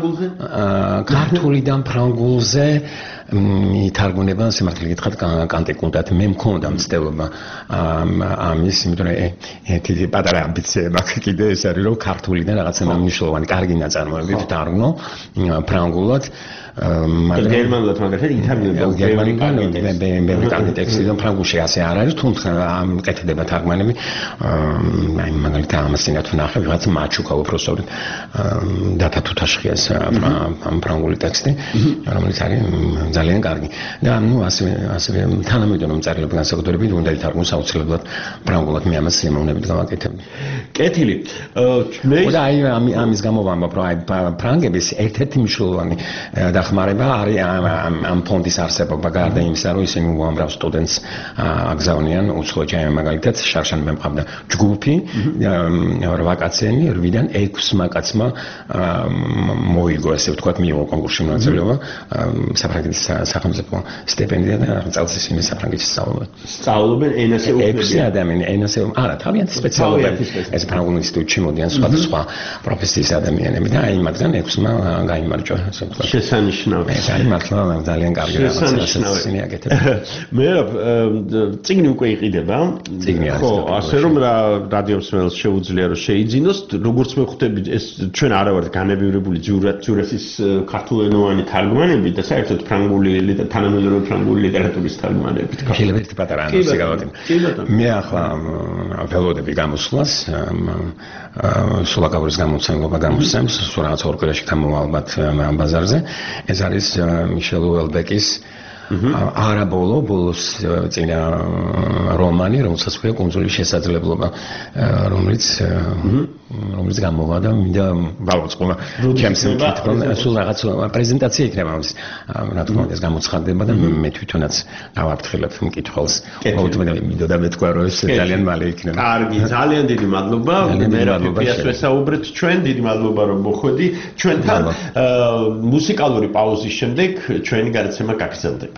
ქართულიდან ფრანგულზე ითარგმნება სიმართლე გითხრათ კანტიკუნდად მე მქონდა მცდელობა ამის იმიტომ რომ ერთი პატარა ამბიციები მაქვს კიდე ეს არის რომ ქართულიდან რაღაცა მნიშვნელოვანი კარგი ნაწარმოები ვთარგმნო ფრანგულად მაგრამ გერმანულად მაგალითად ითარგმნება გერმანიდან ბევრი კარგი ტექსტი და ფრანგულში ასე არ არის თუმცა მკეთდება თარგმანები აი მაგალითად ამასინათ ვნახე ვიღაც მაჩუკა უბრალოდ დათა თუთაშხიას ფრანგული ტექსტი რომელიც არის ძალიან კარგი და ნუ ასე ასე თანამედროვე მწერლები განსაკუთრებით უნდა ითარგმნოს აუცილებლად ფრანგულად მე ამას შემოვნებით გავაკეთებდი კეთილი და აი ამის გამოვამბობ რომ აი ფრანგების ერთ-ერთი მნიშვნელოვანი დახმარება არის ამ ფონდის არსებობა გარდა იმისა რომ ისინი უამრავ სტუდენტს აგზავნიან უცხოეთში მაგალითად შარშან მე მყავდა ჯგუფი რვა კაციანი რვიდან ექვსმა კაცმა მოიგო ასე ვთქვათ მიიღო კონკურსში მონაწილეობა საფრანგეთის სახელმწიფო სტიპენდია და წელს ისინი საფრანგეთში სწავლობენ სწავლობენ ენაზე უფლებიან ექვსი ადამიანი ენაზე არა თავიანთი სპეციალობები ეს ფრანგულ ინსტიტუტში მოდიან სხვადასხვა პროფესიის ადამიანები და აი მათგან ექვსმა გაიმარჯვა ასე ვთქვათ შესანიშნავი ეს არის მართლა ძალიან კარგი რაღაცა ისინი აკეთებენ მე წიგნი უკვე იყიდება ხო ასე რომ რადიო მსმენელს შეუძლია რომ შეიძინოს როგორც მე ხვდები ეს ჩვენ არა ვართ განებივრებული ჯურასის ქართულენოვანი თარგმანები და საერთოდ ფრანგული თანამედროვე ფრანგული ლიტერატურის თარგმანები შეიძლება ერთი პატარა ანონსი გავაკეთო მე ახლა ველოდები გამოსვლას სულაკავრის გამოცემლობა გამოსცემს სულ რაღაც ორ კვირაში გამოვა ალბათ ბაზარზე ეს არის მიშელ უელბეკის არა ბოლო ბოლოს წინა რომანი რომელსაც ქვია კუნძულის შესაძლებლობა რომელიც რომელიც გამოვა და მინდა ვალოწყობა ჩემს მკითხველს სულ რაღაც პრეზენტაცია იქნება ამის რა თქმა უნდა ეს გამოცხადდება და მე თვითონაც დავაფრთხილებ მკითხველს ყოველთვის მინდოდა მეთქვა რომ ეს ძალიან მალე იქნება კარგი ძალიან დიდი მადლობა მე რა ფიფიას ვესაუბრეთ ჩვენ დიდი მადლობა რომ მოხვედი ჩვენთან მუსიკალური პაუზის შემდეგ ჩვენი გადაცემა გაგრძელდება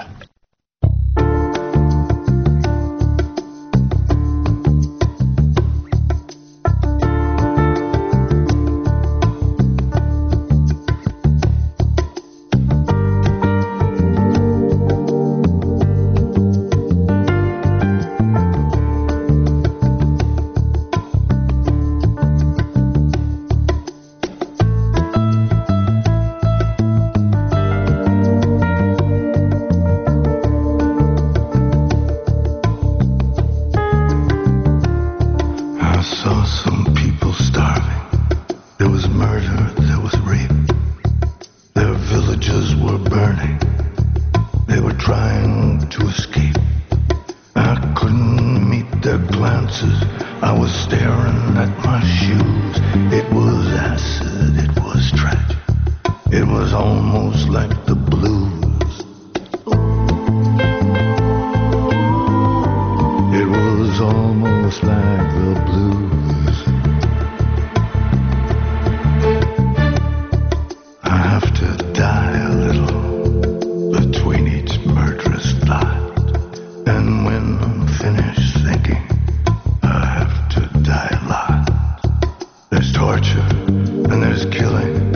There's torture and there's killing.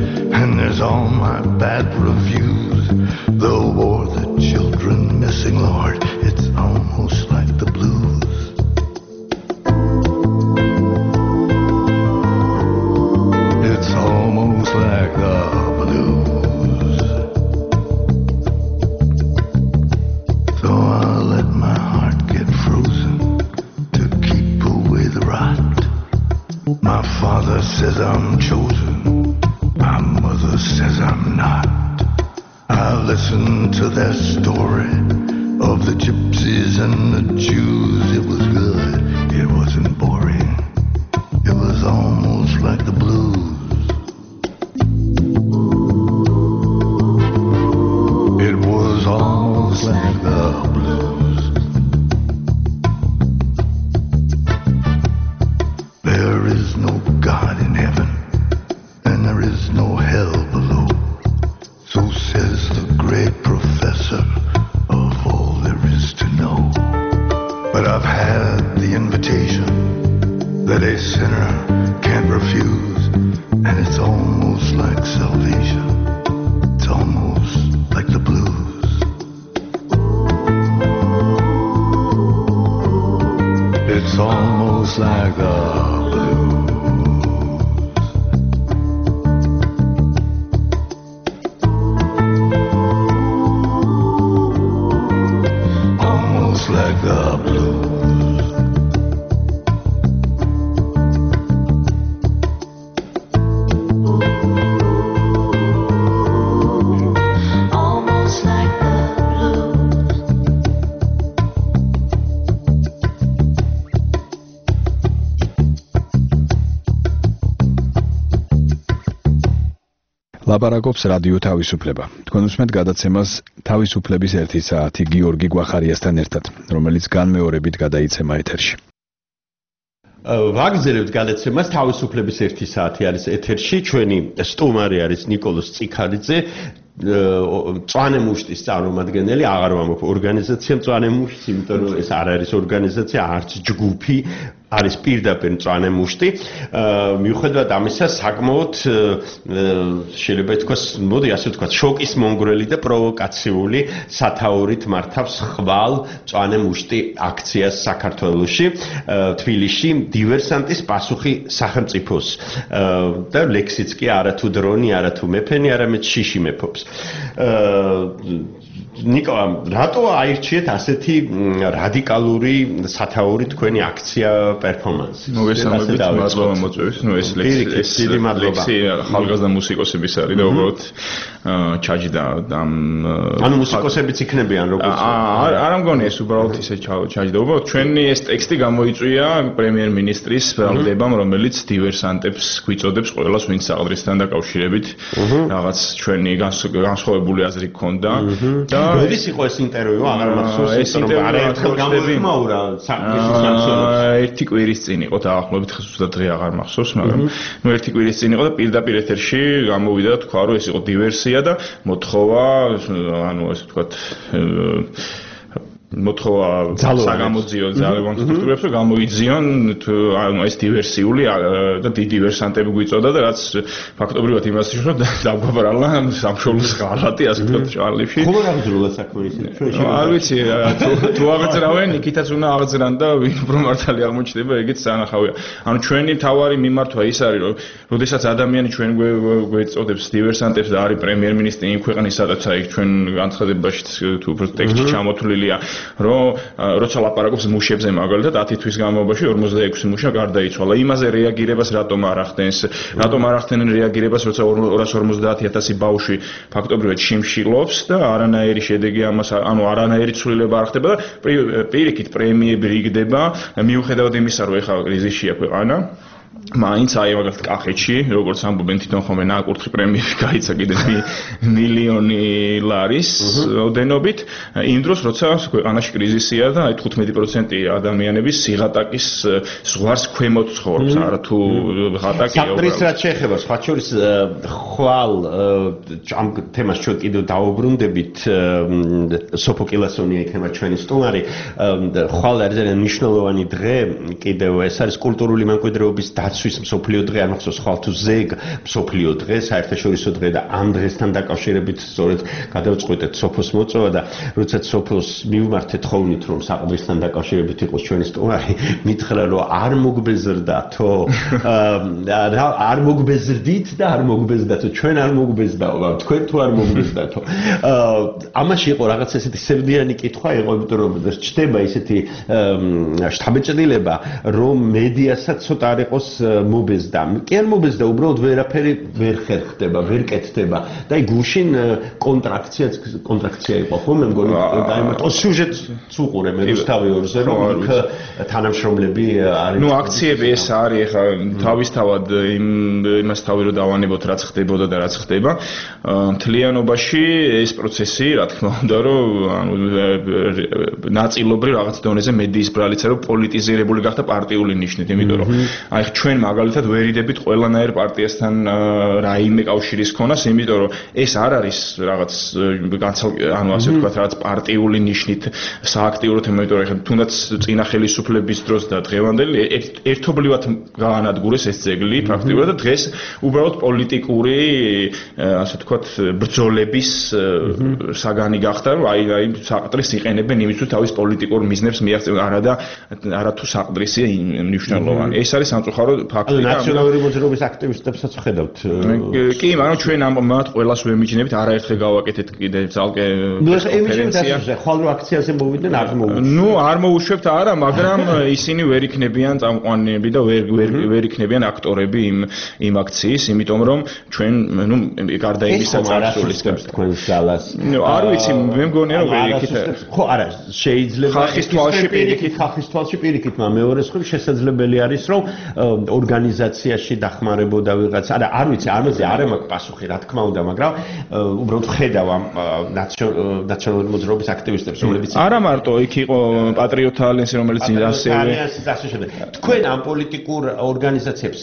My father says I'm chosen, my mother says I'm not. I listen to their story of the gypsies and the Jews. It was good, it wasn't boring. It was almost like the blues. It was almost like the blues. There is no God in heaven, and there is no hell below. So says the great professor of all there is to know. But I've had the invitation that a sinner can't refuse, and it's almost like salvation. It's almost like the blues. It's almost like the like the blues. Almost like the blues. ლაპარაკობს რადიო თავისუფლება. თქვენ უსმენთ გადაცემას თავისუფლების ერთი საათი გიორგი გვახარიასთან ერთად, რომელიც განმეორებით გადაიცემა ეთერში. ვაგზელებთ გადაცემას თავისუფლების ერთი საათი არის ეთერში. ჩვენი სტუმარი არის ნიკოლოზ წიქარიძე, მწვანე მუშტის წარმომადგენელი, აღარ ვამბობ ორგანიზაცია მწვანე მუშტი, იმიტომ რომ ეს არ არის ორგანიზაცია, არც ჯგუფი, არის პირდაპირ მწვანე მუშტი. მიუხედავად ამისა, საკმაოდ შეიძლება ითქვას, მოდი ასე ვთქვათ, შოკის მომგვრელი და პროვოკაციული სათაურით მართავს ხვალ მწვანე მუშტი აქციას საქართველოში, თბილისში, დივერსანტის პასუხი სახელმწიფოს. და ლექსიც კი არათუ დრონი, არათუ მეფენი, არამედ შიში მეფობს. ნიკო, რატო აირჩიეთ ასეთი რადიკალური სათაური თქვენი აქცია პერფორმანსი? მოგესალმებით, მადლობა მოწვევის. ნუ ეს ლექსი ლექსი ხალხაზდა მუსიკოსების არის და უბრალოდ ჩაჯდა ამ ანუ მუსიკოსებიც იქნებიან როგორც არ მგონი ეს უბრალოდ ისე ჩაჯდა. უბრალოდ ჩვენი ეს ტექსტი გამოიწვია პრემიერ-მინისტრის ბრალდებამ, რომელიც დივერსანტებს გვიწოდებს ყველას, ვინც საყდრისთან დაკავშირებით რაღაც ჩვენი განსხვავებული აზრი გქონდა და როდის იყო ეს ინტერვიუ? აღარ მახსოვს, ეს ინტერვიუ არაერთხელ გამოიმაურა საკუთრის სამსონოს. ერთი კვირის წინ იყო დაახლოებით ზუსტად დღე აღარ მახსოვს, მაგრამ ნუ ერთი კვირის წინ იყო და პირდაპირ ეთერში გამოვიდა და თქვა, რომ ეს იყო დივერსია და მოთხოვა, ანუ ასე ვთქვათ, მოთხოვა საგამოძიო ძალებამ სტრუქტურებს რომ გამოიძიონ ანუ ეს დივერსიული და დივერსანტები გვიწოდა და რაც ფაქტობრივად იმას ნიშნავს რომ დაგვაბრალა სამშობლოს ღალატი ასე ვთქვათ ჭალებში. ხოლო რა გძრულა საქმე ისე? არ ვიცი, თუ აღძრავენ, იქითაც უნდა აღძრან და ვინ უფრო მართალი აღმოჩნდება, ეგეც სანახავია. ანუ ჩვენი თავარი მიმართვა ის არის, რომ როდესაც ადამიანი ჩვენ გვეწოდებს დივერსანტებს და არის პრემიერ-მინისტრი იმ ქვეყნის სადაც აი ჩვენ განცხადებაში თუ უფრო ტექსტში ჩამოთვლილია რომ როცა ლაპარაკობს მუშებზე მაგალითად ათი თვის განმავლობაში ორმოცდაექვსი მუშა გარდაიცვალა. იმაზე რეაგირებას რატომ არ ახდენს? რატომ არ ახდენენ რეაგირებას, როცა ორას ორმოცდაათი ათასი ბავშვი ფაქტობრივად შიმშილობს და არანაირი შედეგი ამას, ანუ არანაირი ცვლილება არ ხდება და პირიქით პრემიები რიგდება, მიუხედავად იმისა, რომ ეხლა კრიზისშია ქვეყანა. მაინც აი მაგალითად კახეთში, როგორც ამბობენ თვითონ ხოლმე ნაკურთხი პრემიები გაიცა კიდე მილიონი ლარის ოდენობით, იმ დროს როცა ქვეყანაში კრიზისია და აი თხუთმეტი პროცენტი ადამიანების სიღატაკის ზღვარს ქვემოთ ცხოვრობს, არა თუ ღატაკია. საკრის რაც შეეხება, სხვა შორის ხვალ ამ თემას ჩვენ კიდევ დავუბრუნდებით, სოფო კილასონია იქნება ჩვენი სტუმარი. ხვალ არის ძალიან მნიშვნელოვანი დღე, კიდევ ეს არის კულტურული მემკვიდრეობის დაცვის მსოფლიო დღე, არ მახსოვს ხვალ თუ ზეგ მსოფლიო დღე, საერთაშორისო დღე და ამ დღესთან დაკავშირებით სწორედ გადავწყვიტეთ სოფოს მოწვევა და როდესაც სოფოს მივმართეთ ხოვნით, რომ საყდრისთან დაკავშირებით იყოს ჩვენი სტუმარი, მითხრა რომ არ მოგბეზრდათო, არ მოგბეზრდით და არ მოგბეზრდათო, ჩვენ არ მოგბეზრდაო, თქვენ თუ არ მოგბეზრდათო. ამაში იყო რაღაც ესეთი სევდიანი კითხვა, იყო იმიტომ რომ ჩდება ისეთი შთაბეჭდილება, რომ მედიასაც ცოტა არ იყოს მობეზდა. კი არ მობეზდა, უბრალოდ ვერაფერი ვერ ხერხდება, ვერ კეთდება. და აი გუშინ კონტრაქციაც კონტრაქცია იყო ხო მე მგონი დაიმარტო სიუჟეტს უყურე მე რუსთავი ორზე რომ იქ თანამშრომლები არის. ნუ აქციები ეს არის ეხლა თავისთავად იმ იმას თავი რომ დავანებოთ რაც ხდებოდა და რაც ხდება. მთლიანობაში ეს პროცესი რა თქმა უნდა რომ ანუ ნაწილობრივ რაღაც დონეზე მედიის ბრალიცა რომ პოლიტიზირებული გახდა პარტიული ნიშნით, იმიტომ რომ აი ჩვენ მაგალითად ვერიდებით ყველანაირ პარტიასთან რაიმე კავშირის ქონას, იმიტომ რომ ეს არ არის რაღაც ანუ ასე ვთქვათ რაღაც პარტიული ნიშნით სააქტიურო თემა, იმიტომ რომ თუნდაც წინა ხელისუფლების დროს და დღევანდელი ერთობლივად გაანადგურეს ეს ძეგლი ფაქტიურად და დღეს უბრალოდ პოლიტიკური ასე ვთქვათ ბრძოლების საგანი გახდა, რომ აი აი საყდრის იყენებენ იმისთვის თავის პოლიტიკურ მიზნებს მიაღწევენ, არა და არა თუ საყდრისია მნიშვნელოვანი. ეს არის სამწუხარო ფაქტი. ნაციონალური მოძრაობის აქტივისტებსაც ხედავთ. კი, მაგრამ ჩვენ ამ მათ ყველას ვემიჯნებით, არაერთხელ გავაკეთეთ კიდე ძალკე კონფერენცია. ხვალ რო აქციაზე მოვიდნენ, არ მოვუშვებთ. ნუ არ მოვუშვებთ არა, მაგრამ ისინი ვერ იქნებიან წამყვანები და ვერ ვერ იქნებიან აქტორები იმ იმ აქციის, იმიტომ რომ ჩვენ ნუ გარდა იმისა წარსულისებს თქვენს ძალას. ნუ არ ვიცი, მე მგონია რომ ვერ იქით. ხო, არა, შეიძლება ხალხის თვალში პირიქით, ხალხის თვალში პირიქით, მაგრამ მეორე მხრივ შესაძლებელი არის რომ ორგანიზაციაში დახმარებოდა ვიღაც. არა, არ ვიცი, ამაზე არ მაქვს პასუხი, რა თქმა უნდა, მაგრამ უბრალოდ ხედავ ამ ნაციონალური მოძრაობის აქტივისტებს, რომლებიც არა მარტო იქ იყო პატრიოტთა ალიანსი, რომელიც ასევე თქვენ ამ პოლიტიკურ ორგანიზაციებს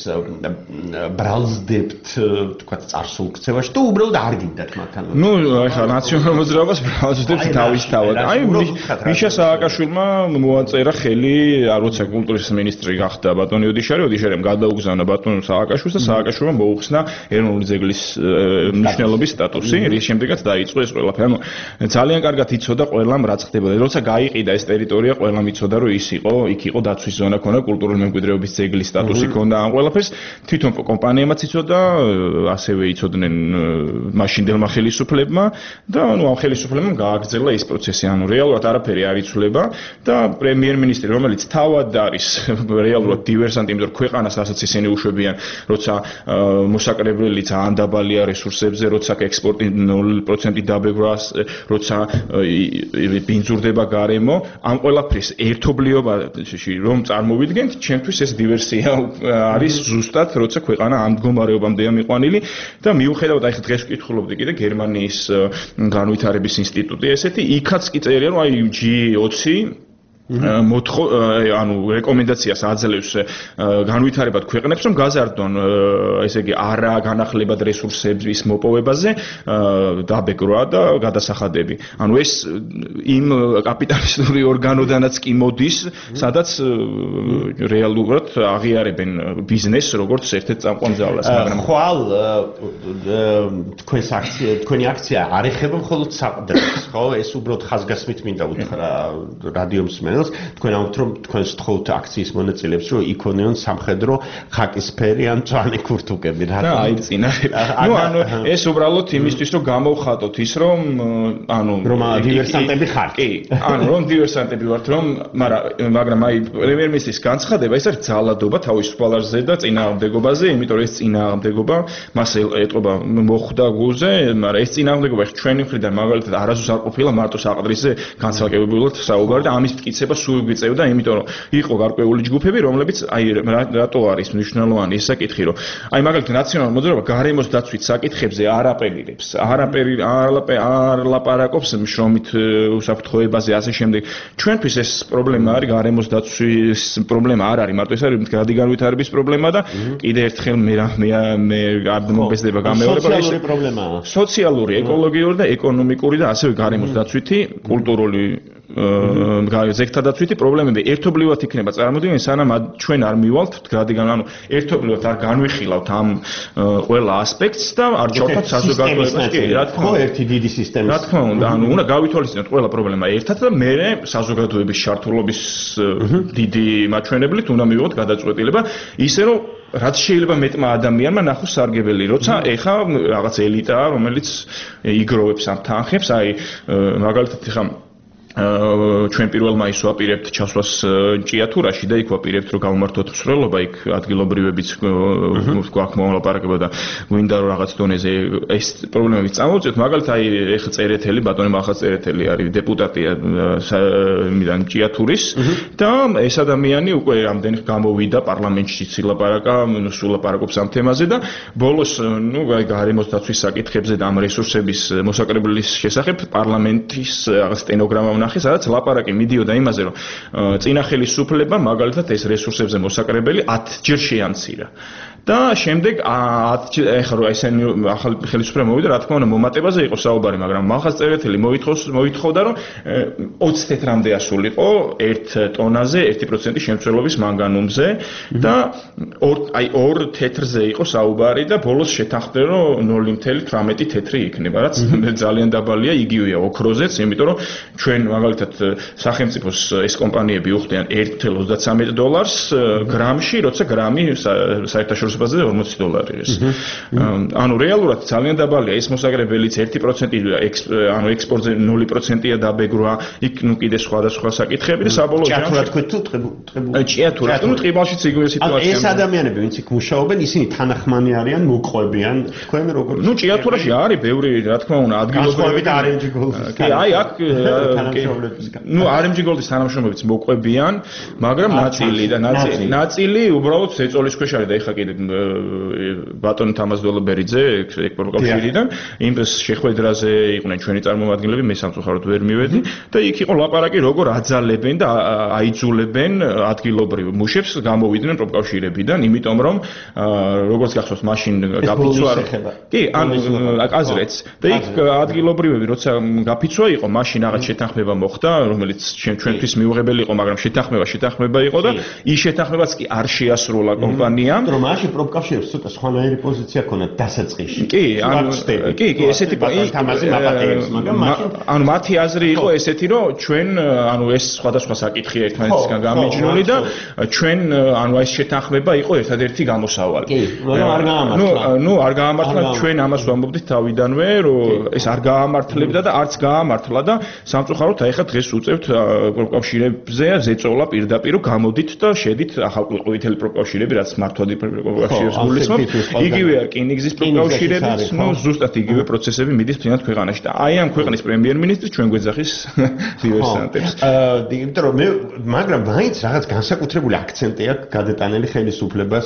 ბრალზდებთ, თქვა წარსულ ქცევაში თუ უბრალოდ არ გინდათ მათთან? ნუ ეხლა ნაციონალურ მოძრაობას ბრალზდებთ თავისთავად. აი მიშა სააკაშვილმა მოაწერა ხელი, როცა კულტურის მინისტრი გახდა ბატონი ოდიშარი, ოდიშარემ გადაუგზავნა ბატონ სააკაშვილს და სააკაშვილმა მოუხსნა ეროვნული ძეგლის მნიშვნელობის სტატუსი, რის შემდეგაც დაიწყო ეს ყველაფერი. ანუ ძალიან კარგად იცოდა ყველამ რაც ხდებოდა. როცა გაიყიდა ეს ტერიტორია, ყველამ იცოდა რომ ის იყო, იქ იყო დაცვის ზონა, ქონდა კულტურული მემკვიდრეობის ძეგლის სტატუსი, ქონდა ამ ყველაფერს. თვითონ კომპანიამაც იცოდა, ასევე იცოდნენ მაშინდელმა ხელისუფლებმა და ანუ ამ ხელისუფლებამ გააგრძელა ეს პროცესი. ანუ რეალურად არაფერი არ იცვლება და პრემიერ-მინისტრი, რომელიც თავად არის რეალურად დივერსანტი, იმიტომ რომ ქვეყანას რასაც ისინი უშვებიან, როცა მოსაკრებელი ძალიან დაბალია რესურსებზე, როცა ექსპორტი ნული პროცენტი დაბეგვას, როცა ბინძურდება გარემო, ამ ყველაფრის ერთობლიობაში რომ წარმოვიდგენთ, ჩემთვის ეს დივერსია არის ზუსტად, როცა ქვეყანა ამ მდგომარეობამდეა მიყვანილი და მიუხედავად აი დღეს ვკითხულობდი კიდე გერმანიის განვითარების ინსტიტუტი ესეთი, იქაც კი წერია რომ აი ჯი ოცი მოთხო ანუ რეკომენდაციას აძლევს განვითარებად ქვეყნებს რომ გაზარდონ ესე იგი არა განახლებად რესურსების მოპოვებაზე დაბეგრვა და გადასახადები. ანუ ეს იმ კაპიტალისტური ორგანოდანაც კი მოდის, სადაც რეალურად აღიარებენ ბიზნესს როგორც ერთ-ერთ წამყვან ძალას, მაგრამ ხვალ თქვენს აქცია, თქვენი აქცია არ ეხება მხოლოდ საყდრებს, ხო? ეს უბრალოდ ხაზგასმით მინდა უთხრა რადიო მსმენელს. თქვენ ამბობთ რომ თქვენ სთხოვთ აქციის მონაწილეებს რომ იქონიონ სამხედრო ხაკისფერი ან მწვანე ქურთუკები რა და აი წინარები. ნუ ანუ ეს უბრალოდ იმისთვის რომ გამოვხატოთ ის რომ ანუ რომ დივერსანტები ხართ. კი, ანუ რომ დივერსანტები ვართ რომ მაგრამ აი პრემიერ-მინისტრის განცხადება ეს არის ძალადობა თავისუფალარზე და წინააღმდეგობაზე, იმიტომ რომ ეს წინააღმდეგობა მას ეტყობა მოხვდა გულზე, მაგრამ ეს წინააღმდეგობა ჩვენი მხრიდან მაგალითად არასდროს არ ყოფილა მარტო საყდრისზე განსაკუთრებულად საუბარი და ამის მტკიცება სულ გვიწევდა, იმიტომ რომ იყო გარკვეული ჯგუფები, რომლებიც აი რატო არის მნიშვნელოვანი ეს საკითხი, რომ აი მაგალითად ნაციონალური მოძრაობა გარემოს დაცვით საკითხებზე არ აპელირებს, არ არ ლაპარაკობს შრომით უსაფრთხოებაზე ასე შემდეგ. ჩვენთვის ეს პრობლემა არის გარემოს დაცვის პრობლემა არ არის, მარტო ეს არის მდგრადი განვითარების პრობლემა და კიდე ერთხელ მე მე მე არ მომბეზდება გამეორება ეს სოციალური პრობლემაა. სოციალური, ეკოლოგიური და ეკონომიკური და ასევე გარემოს დაცვითი, კულტურული ზეგთა დაცვითი პრობლემები ერთობლივად იქნება წარმოდგენილი, სანამ ჩვენ არ მივალთ მდგრადი ანუ ერთობლივად არ განვიხილავთ ამ ყველა ასპექტს და არ ჩავთვალთ საზოგადოებას. კი, რა თქმა უნდა, ერთი დიდი სისტემის. რა თქმა უნდა, ანუ უნდა გავითვალისწინოთ ყველა პრობლემა ერთად და მერე საზოგადოების ჩართულობის დიდი მაჩვენებლით უნდა მივიღოთ გადაწყვეტილება, ისე რომ რაც შეიძლება მეტმა ადამიანმა ნახოს სარგებელი, როცა ეხა რაღაც ელიტაა, რომელიც იგროვებს ამ თანხებს, აი მაგალითად ეხა ჩვენ პირველ მაისს ვაპირებთ ჩასვლას ჭიათურაში და იქ ვაპირებთ რომ გავმართოთ მსვლელობა იქ ადგილობრივებიც გვაქვს მოლაპარაკება და გვინდა რომ რაღაც დონეზე ეს პრობლემები წამოვწევთ მაგალითად აი ეხ წერეთელი ბატონი მახა წერეთელი არის დეპუტატია მიდან ჭიათურის და ეს ადამიანი უკვე რამდენი გამოვიდა პარლამენტში ცილაპარაკა სულაპარაკობს ამ თემაზე და ბოლოს ნუ აი გარემოს დაცვის საკითხებზე და ამ რესურსების მოსაკრებლის შესახებ პარლამენტის სტენოგრამა ნახე, სადაც ლაპარაკი მიდიოდა იმაზე, რომ წინა ხელისუფლება მაგალითად ეს რესურსებზე მოსაკრებელი ათ ჯერ შეამცირა. და შემდეგ ეხლა რომ ესენი ახალი ხელისუფლება მოვიდა, რა თქმა უნდა, მომატებაზე იყო საუბარი, მაგრამ მახას წერეთელი მოითხოვს მოითხოვდა, რომ ოცი თეთრამდე ასულიყო ერთ ტონაზე ერთი პროცენტი შემცველობის მანგანუმზე და აი ორ თეთრზე იყო საუბარი და ბოლოს შეთანხმდნენ, რომ ნული ათეული თვრამეტი თეთრი იქნება, რაც ძალიან დაბალია, იგივეა ოქროზეც, იმიტომ რომ ჩვენ მაგალითად სახელმწიფოს ეს კომპანიები უხდიან ერთი ათეული ოცდაცამეტ დოლარს გრამში, როცა გრამი საერთაშორისო ბაზაზე ორმოცი დოლარი ეს. ანუ რეალურად ძალიან დაბალია ეს მოსაგრებელიც ერთი პროცენტი ანუ ექსპორტზე ნული პროცენტია დაბეგრვა, იქ ნუ კიდე სხვადასხვა საკითხები და საბოლოო ჯამში ჭიათურა თქვენ თუ ტყიბულში. ჭიათურა, ნუ ტყიბულშიც იგივე სიტუაცია. ეს ადამიანები ვინც იქ მუშაობენ, ისინი თანახმანი არიან, მოყვებიან, თქვენ როგორ ნუ ჭიათურაში არის ბევრი, რა თქმა უნდა, ადგილობრივი და არ ემ ჯი Gold-ის. კი, აი აქ ნუ არ ემ ჯი Gold-ის თანამშრომლებიც მოყვებიან, მაგრამ ნაწილი და ნაწილი ნაწილი უბრალოდ ზეწოლის ქვეშ არის და ეხა კიდე ბატონი თამაზ დოლობერიძე ეგ პროკავშირიდან იმ შეხვედრაზე იყვნენ ჩვენი წარმომადგენლები, მე სამწუხაროდ ვერ მივედი და იქ იყო ლაპარაკი როგორ აძალებენ და აიძულებენ ადგილობრივ მუშებს გამოვიდნენ პროკავშირებიდან, იმიტომ რომ როგორც გახსოვს მაშინ გაფიცვა კი, ანუ აზრეც და იქ ადგილობრივები როცა გაფიცვა იყო, მაშინ რაღაც შეთანხმება მოხდა, რომელიც ჩვენთვის მიუღებელი იყო, მაგრამ შეთანხმება შეთანხმება იყო და ის შეთანხმებაც კი არ შეასრულა კომპანიამ. რომ მაშინ პროკავშირებს ცოტა სხვანაირი პოზიცია ქონდათ დასაწყისში. კი, ანუ კი, კი, ესეთი თამაზი მაპატეებს, მაგრამ მაშინ ანუ მათი აზრი იყო ესეთი, რომ ჩვენ ანუ ეს სხვადასხვა საკითხია ერთმანეთისგან გამიჯნული და ჩვენ ანუ ეს შეთანხმება იყო ერთადერთი გამოსავალი. კი, მაგრამ არ გაამართლა. ნუ არ გაამართლა, ჩვენ ამას ვამბობდით თავიდანვე, რომ ეს არ გაამართლებდა და არც გაამართლა და სამწუხაროდ აი ხა დღეს უწევთ პროკავშირებზე ზეწოლა პირდაპირ გამოდით და შედით ახალყვითელი პროკავშირები, რაც მართვადი პროკავშირებს გულისხმობ. იგივე რკინიგზის პროკავშირებიც, ნუ ზუსტად იგივე პროცესები მიდის ფინალ ქვეყანაში და აი ამ ქვეყნის პრემიერ-მინისტრი ჩვენ გვეძახის დივერსანტებს. იმიტომ რომ მე მაგრამ მაინც რაღაც განსაკუთრებული აქცენტი აქვს გადატანილი ხელისუფლებას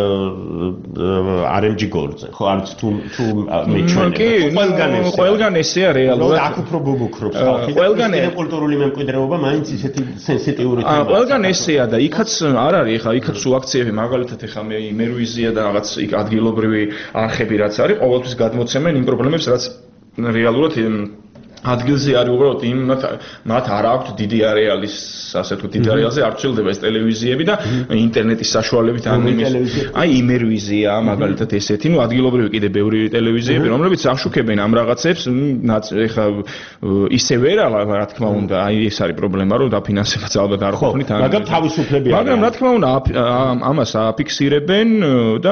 არ ემ ჯი Gold-ზე. ხო, არც თუ თუ მეჩვენება. კი, ყველგან ესეა რეალურად. აქ უფრო ბუბუქრობს ხალხი. ყველგან კულტურული მემკვიდრეობა მაინც ისეთი სენსიტიური თემაა. ყველგან ესეა და იქაც არ არის, ხა იქაც სულ აქციები მაგალითად ხა მე იმერვიზია და რაღაც იქ ადგილობრივი არხები რაც არის, ყოველთვის გადმოცემენ იმ პრობლემებს, რაც რეალურად ადგილზე არის უბრალოდ იმ მათ არ აქვთ დიდი არეალის, ასე ვთქვით, დიდი არეალზე არ ცვლდება ეს ტელევიზიები და ინტერნეტის საშუალებით ან იმის აი იმერვიზია მაგალითად ესეთი, ნუ ადგილობრივი კიდე ბევრი ტელევიზიები, რომლებიც აშუქებენ ამ რაღაცებს, ეხა ისე ვერ რა თქმა უნდა, აი ეს არის პრობლემა, რომ დაფინანსებაც ალბათ არ ყოფნით ან მაგრამ თავისუფლები არიან. მაგრამ რა თქმა უნდა ამას აფიქსირებენ და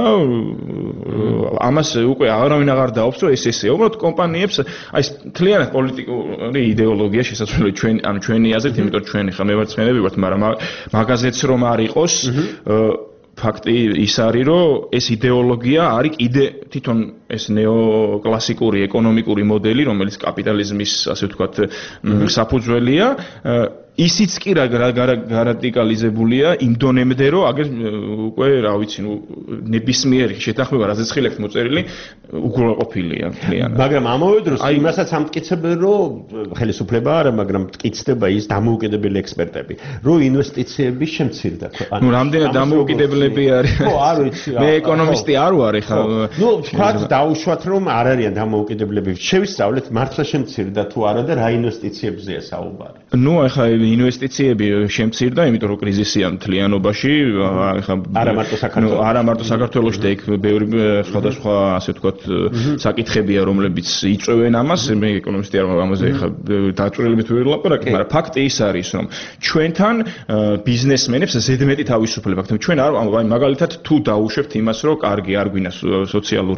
ამას უკვე არავინ აღარ დაობს, რომ ეს ესეა. უბრალოდ კომპანიებს აი ეს თლიანად პოლიტიკური იდეოლოგია შესაძლოა ჩვენ ანუ ჩვენი აზრით, იმიტომ რომ ჩვენ ხა მევარცხენები ვართ, მაგრამ მაგაზეც რომ არ იყოს ფაქტი ის არის, რომ ეს იდეოლოგია არის კიდე თვითონ ეს ნეოკლასიკური ეკონომიკური მოდელი, რომელიც კაპიტალიზმის, ასე ვთქვათ, საფუძველია. ისიც კი რა გარადიკალიზებულია იმ დონემდე, რომ აგერ უკვე რა ვიცი, ნუ ნებისმიერი შეთანხმება, რაზეც ხილებთ მოწერილი, უგულაყოფილია მთლიანად. მაგრამ ამავე დროს იმასაც ამტკიცებენ, რომ ხელისუფლება არა, მაგრამ მტკიცდება ის დამოუკიდებელი ექსპერტები, რომ ინვესტიციები შემცირდა ქვეყანაში. ნუ რამდენად დამოუკიდებლები არის? ხო, არ ვიცი. მე ეკონომისტი არ ვარ, ხა. ნუ თქვათ დაუშვათ, რომ არ არიან დამოუკიდებლები. შევისწავლეთ, მართლა შემცირდა თუ არა და რა ინვესტიციებზეა საუბარი. ნუ ახლა ინვესტიციები შემცირდა, იმიტომ რომ კრიზისია მთლიანობაში, ახლა არა მარტო საქართველოს, არა მარტო საქართველოში და იქ ბევრი სხვადასხვა, ასე ვთქვათ, საკითხებია, რომლებიც იწვევენ ამას. მე ეკონომისტი არ ვარ, ამაზე ახლა დაწვრილებით ვერ ვლაპარაკებ, მაგრამ ფაქტი ის არის, რომ ჩვენთან ბიზნესმენებს ზედმეტი თავისუფლება აქვს. ჩვენ არ, აი მაგალითად თუ დაუშვებთ იმას, რომ კარგი არ გვინდა სოციალური მოდელი,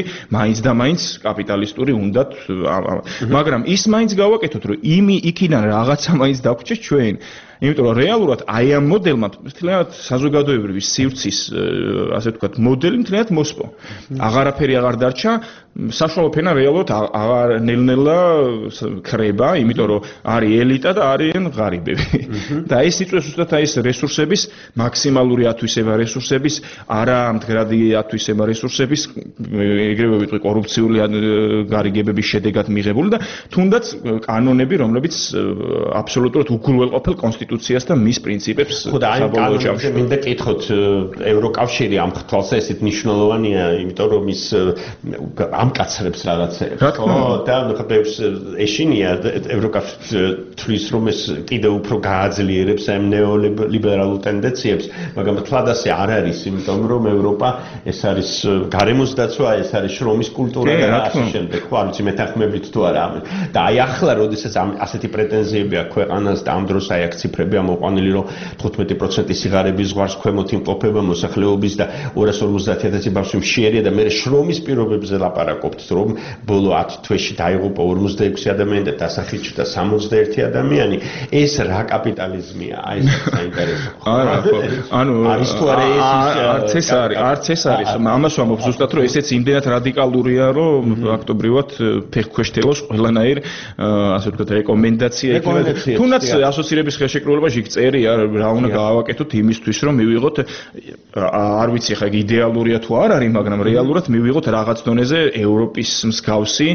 მაინც და მაინც კაპიტალისტური უნდათ, მაგრამ ის მაინც გავაკეთოთ, რომ იმი იქიდან რაღაცა მაინც დაგვრჩეს ჩვენ. იმიტომ რომ რეალურად აი ამ მოდელმა მთლიანად საზოგადოებრივი სივრცის ასე ვთქვათ მოდელი მთლიანად მოსპო. აღარაფერი აღარ დარჩა, საშუალო ფენა რეალურად აღარ ნელ-ნელა ქრება, იმიტომ რომ არის ელიტა და არიან ღარიბები. და ეს იწვევს უბრალოდ აი ეს რესურსების მაქსიმალური ათვისება რესურსების, არა მდგრადი ათვისება რესურსების, ეგრევე ვიტყვი კორუფციული გარიგებების შედეგად მიღებული და თუნდაც კანონები, რომლებიც აბსოლუტურად უგულველყოფილ კონსტიტუციას და მის პრინციპებს საბოლოო ჯამში. მინდა კითხოთ, ევროკავშირი ამ ხთვალსა ესეთ მნიშვნელოვანია, იმიტომ რომ ის ამკაცრებს რაღაცებს. ხო, და ნუ ხაბებს ეშინია ევროკავშირი თვლის რომ ეს კიდევ უფრო გააძლიერებს ამ ნეოლიბერალურ ტენდენციებს, მაგრამ თლად ასე არ არის, იმიტომ რომ ევროპა ეს არის გარემოს დაცვა, ეს არის შრომის კულტურა და ასე შემდეგ. ხო, არ ვიცი მეთანხმებით თუ არა. და აი ახლა, როდესაც ასეთი პრეტენზიები აქვს ქვეყანას და ამ დროს აი აქ ციფრები ამოყვანილი, რომ თხუთმეტი პროცენტი სიგარების ზღვარს ქვემოთ იმყოფება მოსახლეობის და ორას ორმოცდაათი ათასი ბავშვი მშიერია და მე შრომის პირობებზე ლაპარაკობთ, რომ ბოლო ათი თვეში დაიღუპა ორმოცდაექვსი ადამიანი და დასახიჩდა სამოცდაერთი ადამიანი. ეს რა კაპიტალიზმია? აი ეს საინტერესო. არა, ხო. ანუ არის თუ არა ეს არც ეს არის, არც ეს არის. ამას ვამბობ ზუსტად, რომ ესეც იმდენად რადიკალურია, რომ ფაქტობრივად ფეხქვეშთელოს ყველანაირ ასე ვთქვათ რეკომენდაცია იქნება. თუნდაც ასოცირების ხელშეკრულებაში იქ წერია რა უნდა გავაკეთოთ იმისთვის, რომ მივიღოთ არ ვიცი ხა იდეალურია თუ არ არის, მაგრამ რეალურად მივიღოთ რაღაც დონეზე ევროპის მსგავსი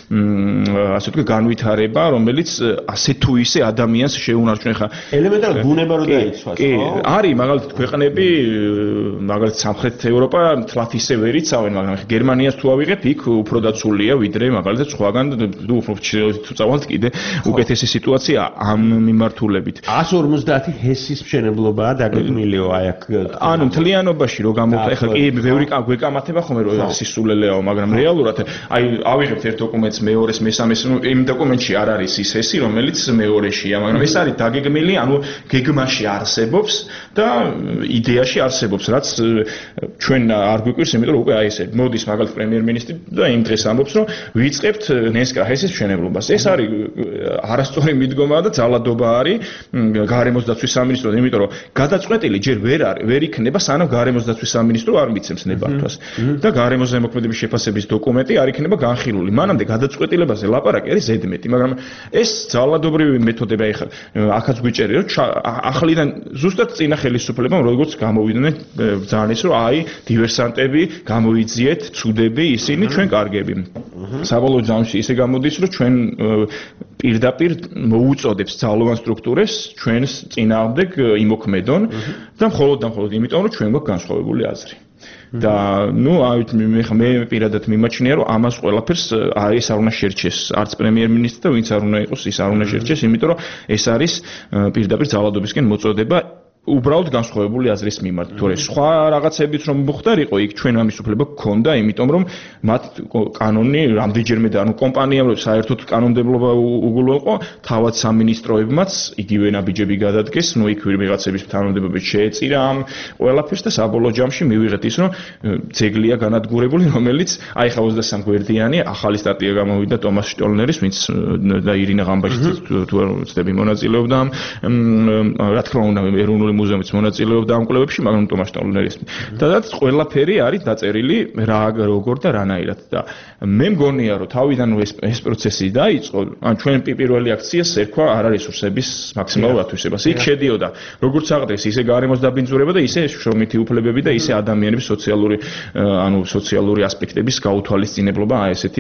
ასე ვთქვათ განვითარება, რომელიც ასე თუ ისე ადამიანს შეუნარჩუნე ხა ელემენტარული ბუნება რო დაიცვას, ხო? არის მაგალითად ქვეყნები, მაგალითად სამხრეთ ევროპა თლათ ისე ვერ იცავენ, მაგრამ ხა გერმანიას თუ ავიღეთ, იქ უფრო დაცულია ვიდრე მაგალითად სხვაგან თუ უფრო თუ წავალთ კიდე უკეთესი სიტუაცია ამ მიმართულებით. ათას ორმოცდაათი ჰესის მშენებლობაა დაგეგმილიო აი აქ. ანუ მთლიანობაში რო გამოვთვალე, ეხლა კი ბევრი გვეკამათება ხოლმე რომ სისულელეაო, მაგრამ რეალურად აი ავიღებთ ერთ დოკუმენტს, მეორეს, მესამეს, იმ დოკუმენტში არ არის ის ჰესი, რომელიც მეორეშია, მაგრამ ეს არის დაგეგმილი, ანუ გეგმაში არსებობს და იდეაში არსებობს, რაც ჩვენ არ გვიკვირს, იმიტომ რომ უკვე აი ესე მოდის მაგალითად პრემიერ-მინისტრი და იმ დღეს ამბობს, რომ ვიწყებთ ნესკრა ჰესის მშენებლობას. ეს არის არასწორი მიდგომა და ძალადობა არის გარემოს დაცვის სამინისტროს, იმიტომ რომ გადაწყვეტილი ჯერ ვერ არის, ვერ იქნება, სანამ გარემოს დაცვის სამინისტრო არ მიცემს ნებართვას. და გარემოს ზემოქმედების შეფასების დოკუმენტი არ იქნება განხილული. მანამდე გადაწყვეტილებაზე ლაპარაკი არის ზედმეტი, მაგრამ ეს ძალადობრივი მეთოდება ეხლა ახაც გვიჭერი, რომ ახლიდან ზუსტად წინა ხელისუფლებამ როგორც გამოვიდნენ ბრძანის, რომ აი დივერსანტები გამოიძიეთ, ცუდები, ისინი ჩვენ კარგები. საბოლოო ჯამში ისე გამოდის, რომ ჩვენ პირდაპირ მოუწოდებს ძალოვან სტრუქტურას ჩვენს წინააღმდეგ იმოქმედონ და მხოლოდ და მხოლოდ იმიტომ, რომ ჩვენ გვაქვს განსხვავებული აზრი. და ნუ აი მე პირადად მიმაჩნია, რომ ამას ყველაფერს ეს არ უნდა შერჩეს, არც პრემიერ-მინისტრი და ვინც არ უნდა იყოს, ის არ უნდა შერჩეს, იმიტომ რომ ეს არის პირდაპირ ძალადობისკენ მოწოდება უბრალოდ განსხვავებული აზრის მიმართ. თორე სხვა რაღაცებიც რომ მოხდარიყო, იქ ჩვენ ამის უფლება გქონდა, იმიტომ რომ მათ კანონი რამდენჯერმე და ანუ კომპანიამ რომ საერთოდ კანონმდებლობა უგულველყო, თავად სამინისტროებმაც იგივე ნაბიჯები გადადგეს, ნუ იქ ვიღაცების თანამდებობებით შეეწირა ამ ყველაფერს და საბოლოო ჯამში მივიღეთ ის, რომ ძეგლია განადგურებული, რომელიც აი ხა ოცდასამ გვერდიანი ახალი სტატია გამოვიდა ტომას შტოლნერის, ვინც და ირინა ღამბაშიძე თუ არ ვცდები მონაწილეობდა ამ რა თქმა უნდა ეროვნული მუზეუმის მონაწილეობდა ამ კვლევებში, მაგრამ ტომას შტოლნერის. და რაც ყველაფერი არის დაწერილი რა როგორ და რანაირად და მე მგონია, რომ თავიდან ეს ეს პროცესი დაიწყო, ან ჩვენ პირველი აქციას ერქვა არარესურსების მაქსიმალურ ათვისებას. იქ შედიოდა როგორც აღდეს ისე გარემოს დაბინძურება და ისე შრომითი უფლებები და ისე ადამიანების სოციალური ანუ სოციალური ასპექტების გაუთვალისწინებლობა, აი ესეთი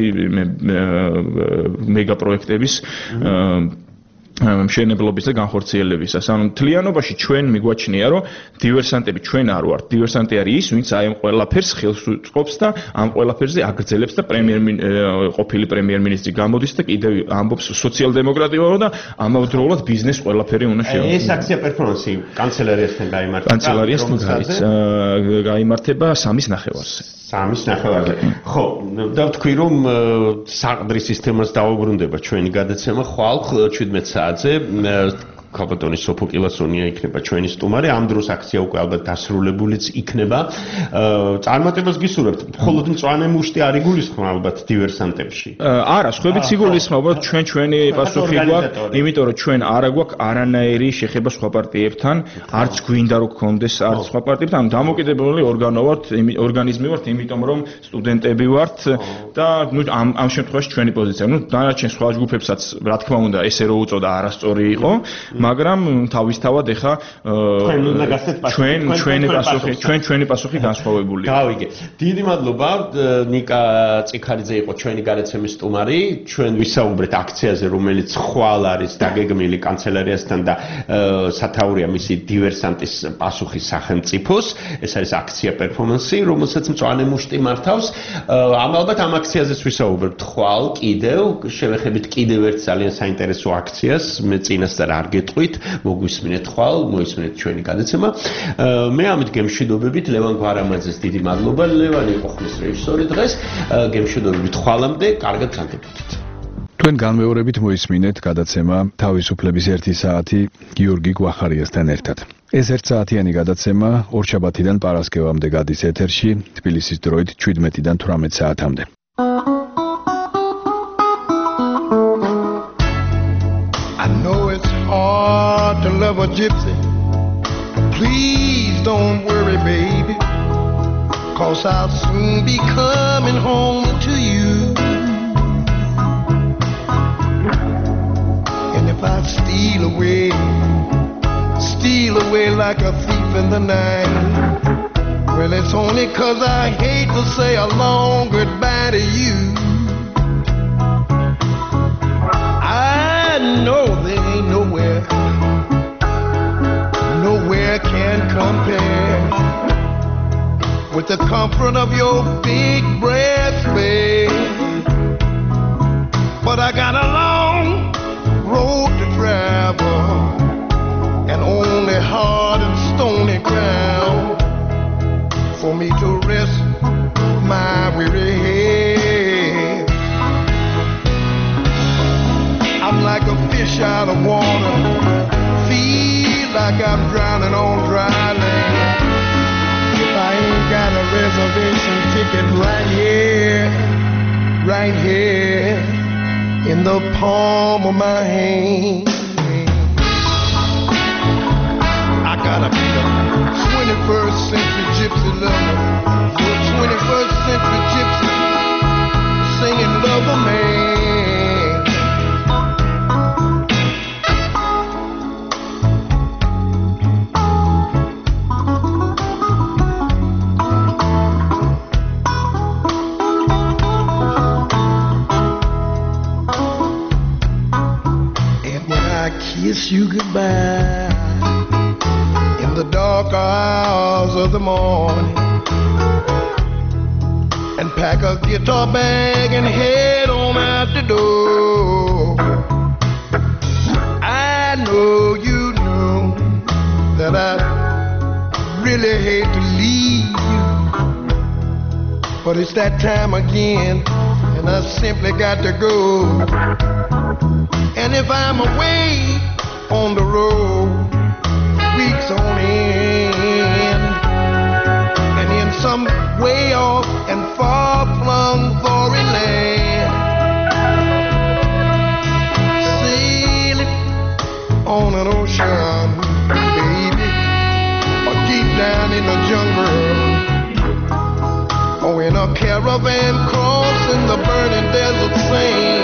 მეგა პროექტების მშენებლობის და განხორციელებისას. ანუ მთლიანობაში ჩვენ მიგვაჩნია, რომ დივერსანტები ჩვენ არ ვართ. დივერსანტი არის ის, ვინც აი ამ ყველაფერს ხელს უწყობს და ამ ყველაფერზე აგრძელებს და პრემიერ ყოფილი პრემიერ-მინისტრი გამოდის და კიდევ ამბობს სოციალ-დემოკრატი ვარო და ამავდროულად ბიზნეს ყველაფერი უნდა შევეცდო. ეს აქცია პერფორმანსი კანცელერიასთან გაიმართება. კანცელერიასთან გაიმართება სამის ნახევარზე. სამის ნახევარზე. ხო, და ვთქვი, რომ საყდრის სისტემას დაუბრუნდება ჩვენი გადაცემა ხვალ შვიდმეტ საათზე. ქალბატონი სოფო კილასონია იქნება ჩვენი სტუმარი. ამ დროს აქცია უკვე ალბათ დასრულებულიც იქნება. წარმატებას გისურვებთ. მხოლოდ მწვანე მუშტი არ იგულისხმება ალბათ დივერსანტებში. არა, სხვაებიც იგულისხმება, უბრალოდ ჩვენ ჩვენი პასუხი გვაქვს, იმიტომ რომ ჩვენ არა გვაქვს არანაირი შეხება სხვა პარტიებთან, არც გვინდა რომ გქონდეს არც სხვა პარტიებთან, ანუ დამოუკიდებელი ორგანო ვართ, ორგანიზმი ვართ, იმიტომ რომ სტუდენტები ვართ და ნუ ამ ამ შემთხვევაში ჩვენი პოზიცია, ნუ დანარჩენ სხვა ჯგუფებსაც რა თქმა უნდა ესე რო უწოდა არასწორი იყო, მაგრამ თავისთავად ეხა ჩვენ ჩვენი პასუხი, ჩვენ ჩვენი პასუხი განსხვავებულია. გავიგე. დიდი მადლობა, ნიკა წიქარიძე იყო ჩვენი გადაცემის სტუმარი. ჩვენ ვისაუბრეთ აქციაზე, რომელიც ხვალ არის დაგეგმილი კანცელერიასთან და სათაურია მისი დივერსანტის პასუხი სახელმწიფოს. ეს არის აქცია პერფორმანსი, რომელსაც მწვანე მუშტი მართავს. ამ ალბათ ამ აქციაზეც ვისაუბრებთ ხვალ კიდევ, შევეხებით კიდევ ერთ ძალიან საინტერესო აქციას. მე წინასწარ არ გეტყვით, მოგვისმინეთ ხვალ, მოისმინეთ ჩვენი გადაცემა. მე ამით გემშვიდობებით ლევან გვარამაძეს დიდი მადლობა. ლევანი იყო ხმის რეჟისორი დღეს. გემშვიდობებით ხვალამდე, კარგად გაგებოდეთ. თქვენ განმეორებით მოისმინეთ გადაცემა თავისუფლების ერთი საათი გიორგი გვახარიასთან ერთად. ეს ერთ საათიანი გადაცემა ორშაბათიდან პარასკევამდე გადის ეთერში, თბილისის დროით შვიდმეტიდან თვრამეტ საათამდე. I know it's hard to love a gypsy. Please don't worry, baby, 'cause I'll soon be coming home to you. And if I steal away, steal away like a thief in the night, well, it's only 'cause I hate to say a long goodbye to you. I know there ain't nowhere, nowhere can compare with the comfort of your big breast, babe. But I got a long road to travel and only hard and stony ground for me to rest my weary head. I'm like a fish out of water, feel like I'm drowning on dry land. If I ain't got a reservation ticket right here, right here in the palm of my hand, I gotta be a twenty-first century gypsy lover, a twenty-first century gypsy singing love a man. Kiss you goodbye in the dark hours of the morning and pack a guitar bag and head on out the door. I know you know that I really hate to leave you, but it's that time again and I simply got to go. And if I'm away on the road, weeks on end, and in some way off and far-flung foreign land, sailing on an ocean, baby, or deep down in the jungle, or in a caravan crossing the burning desert sand.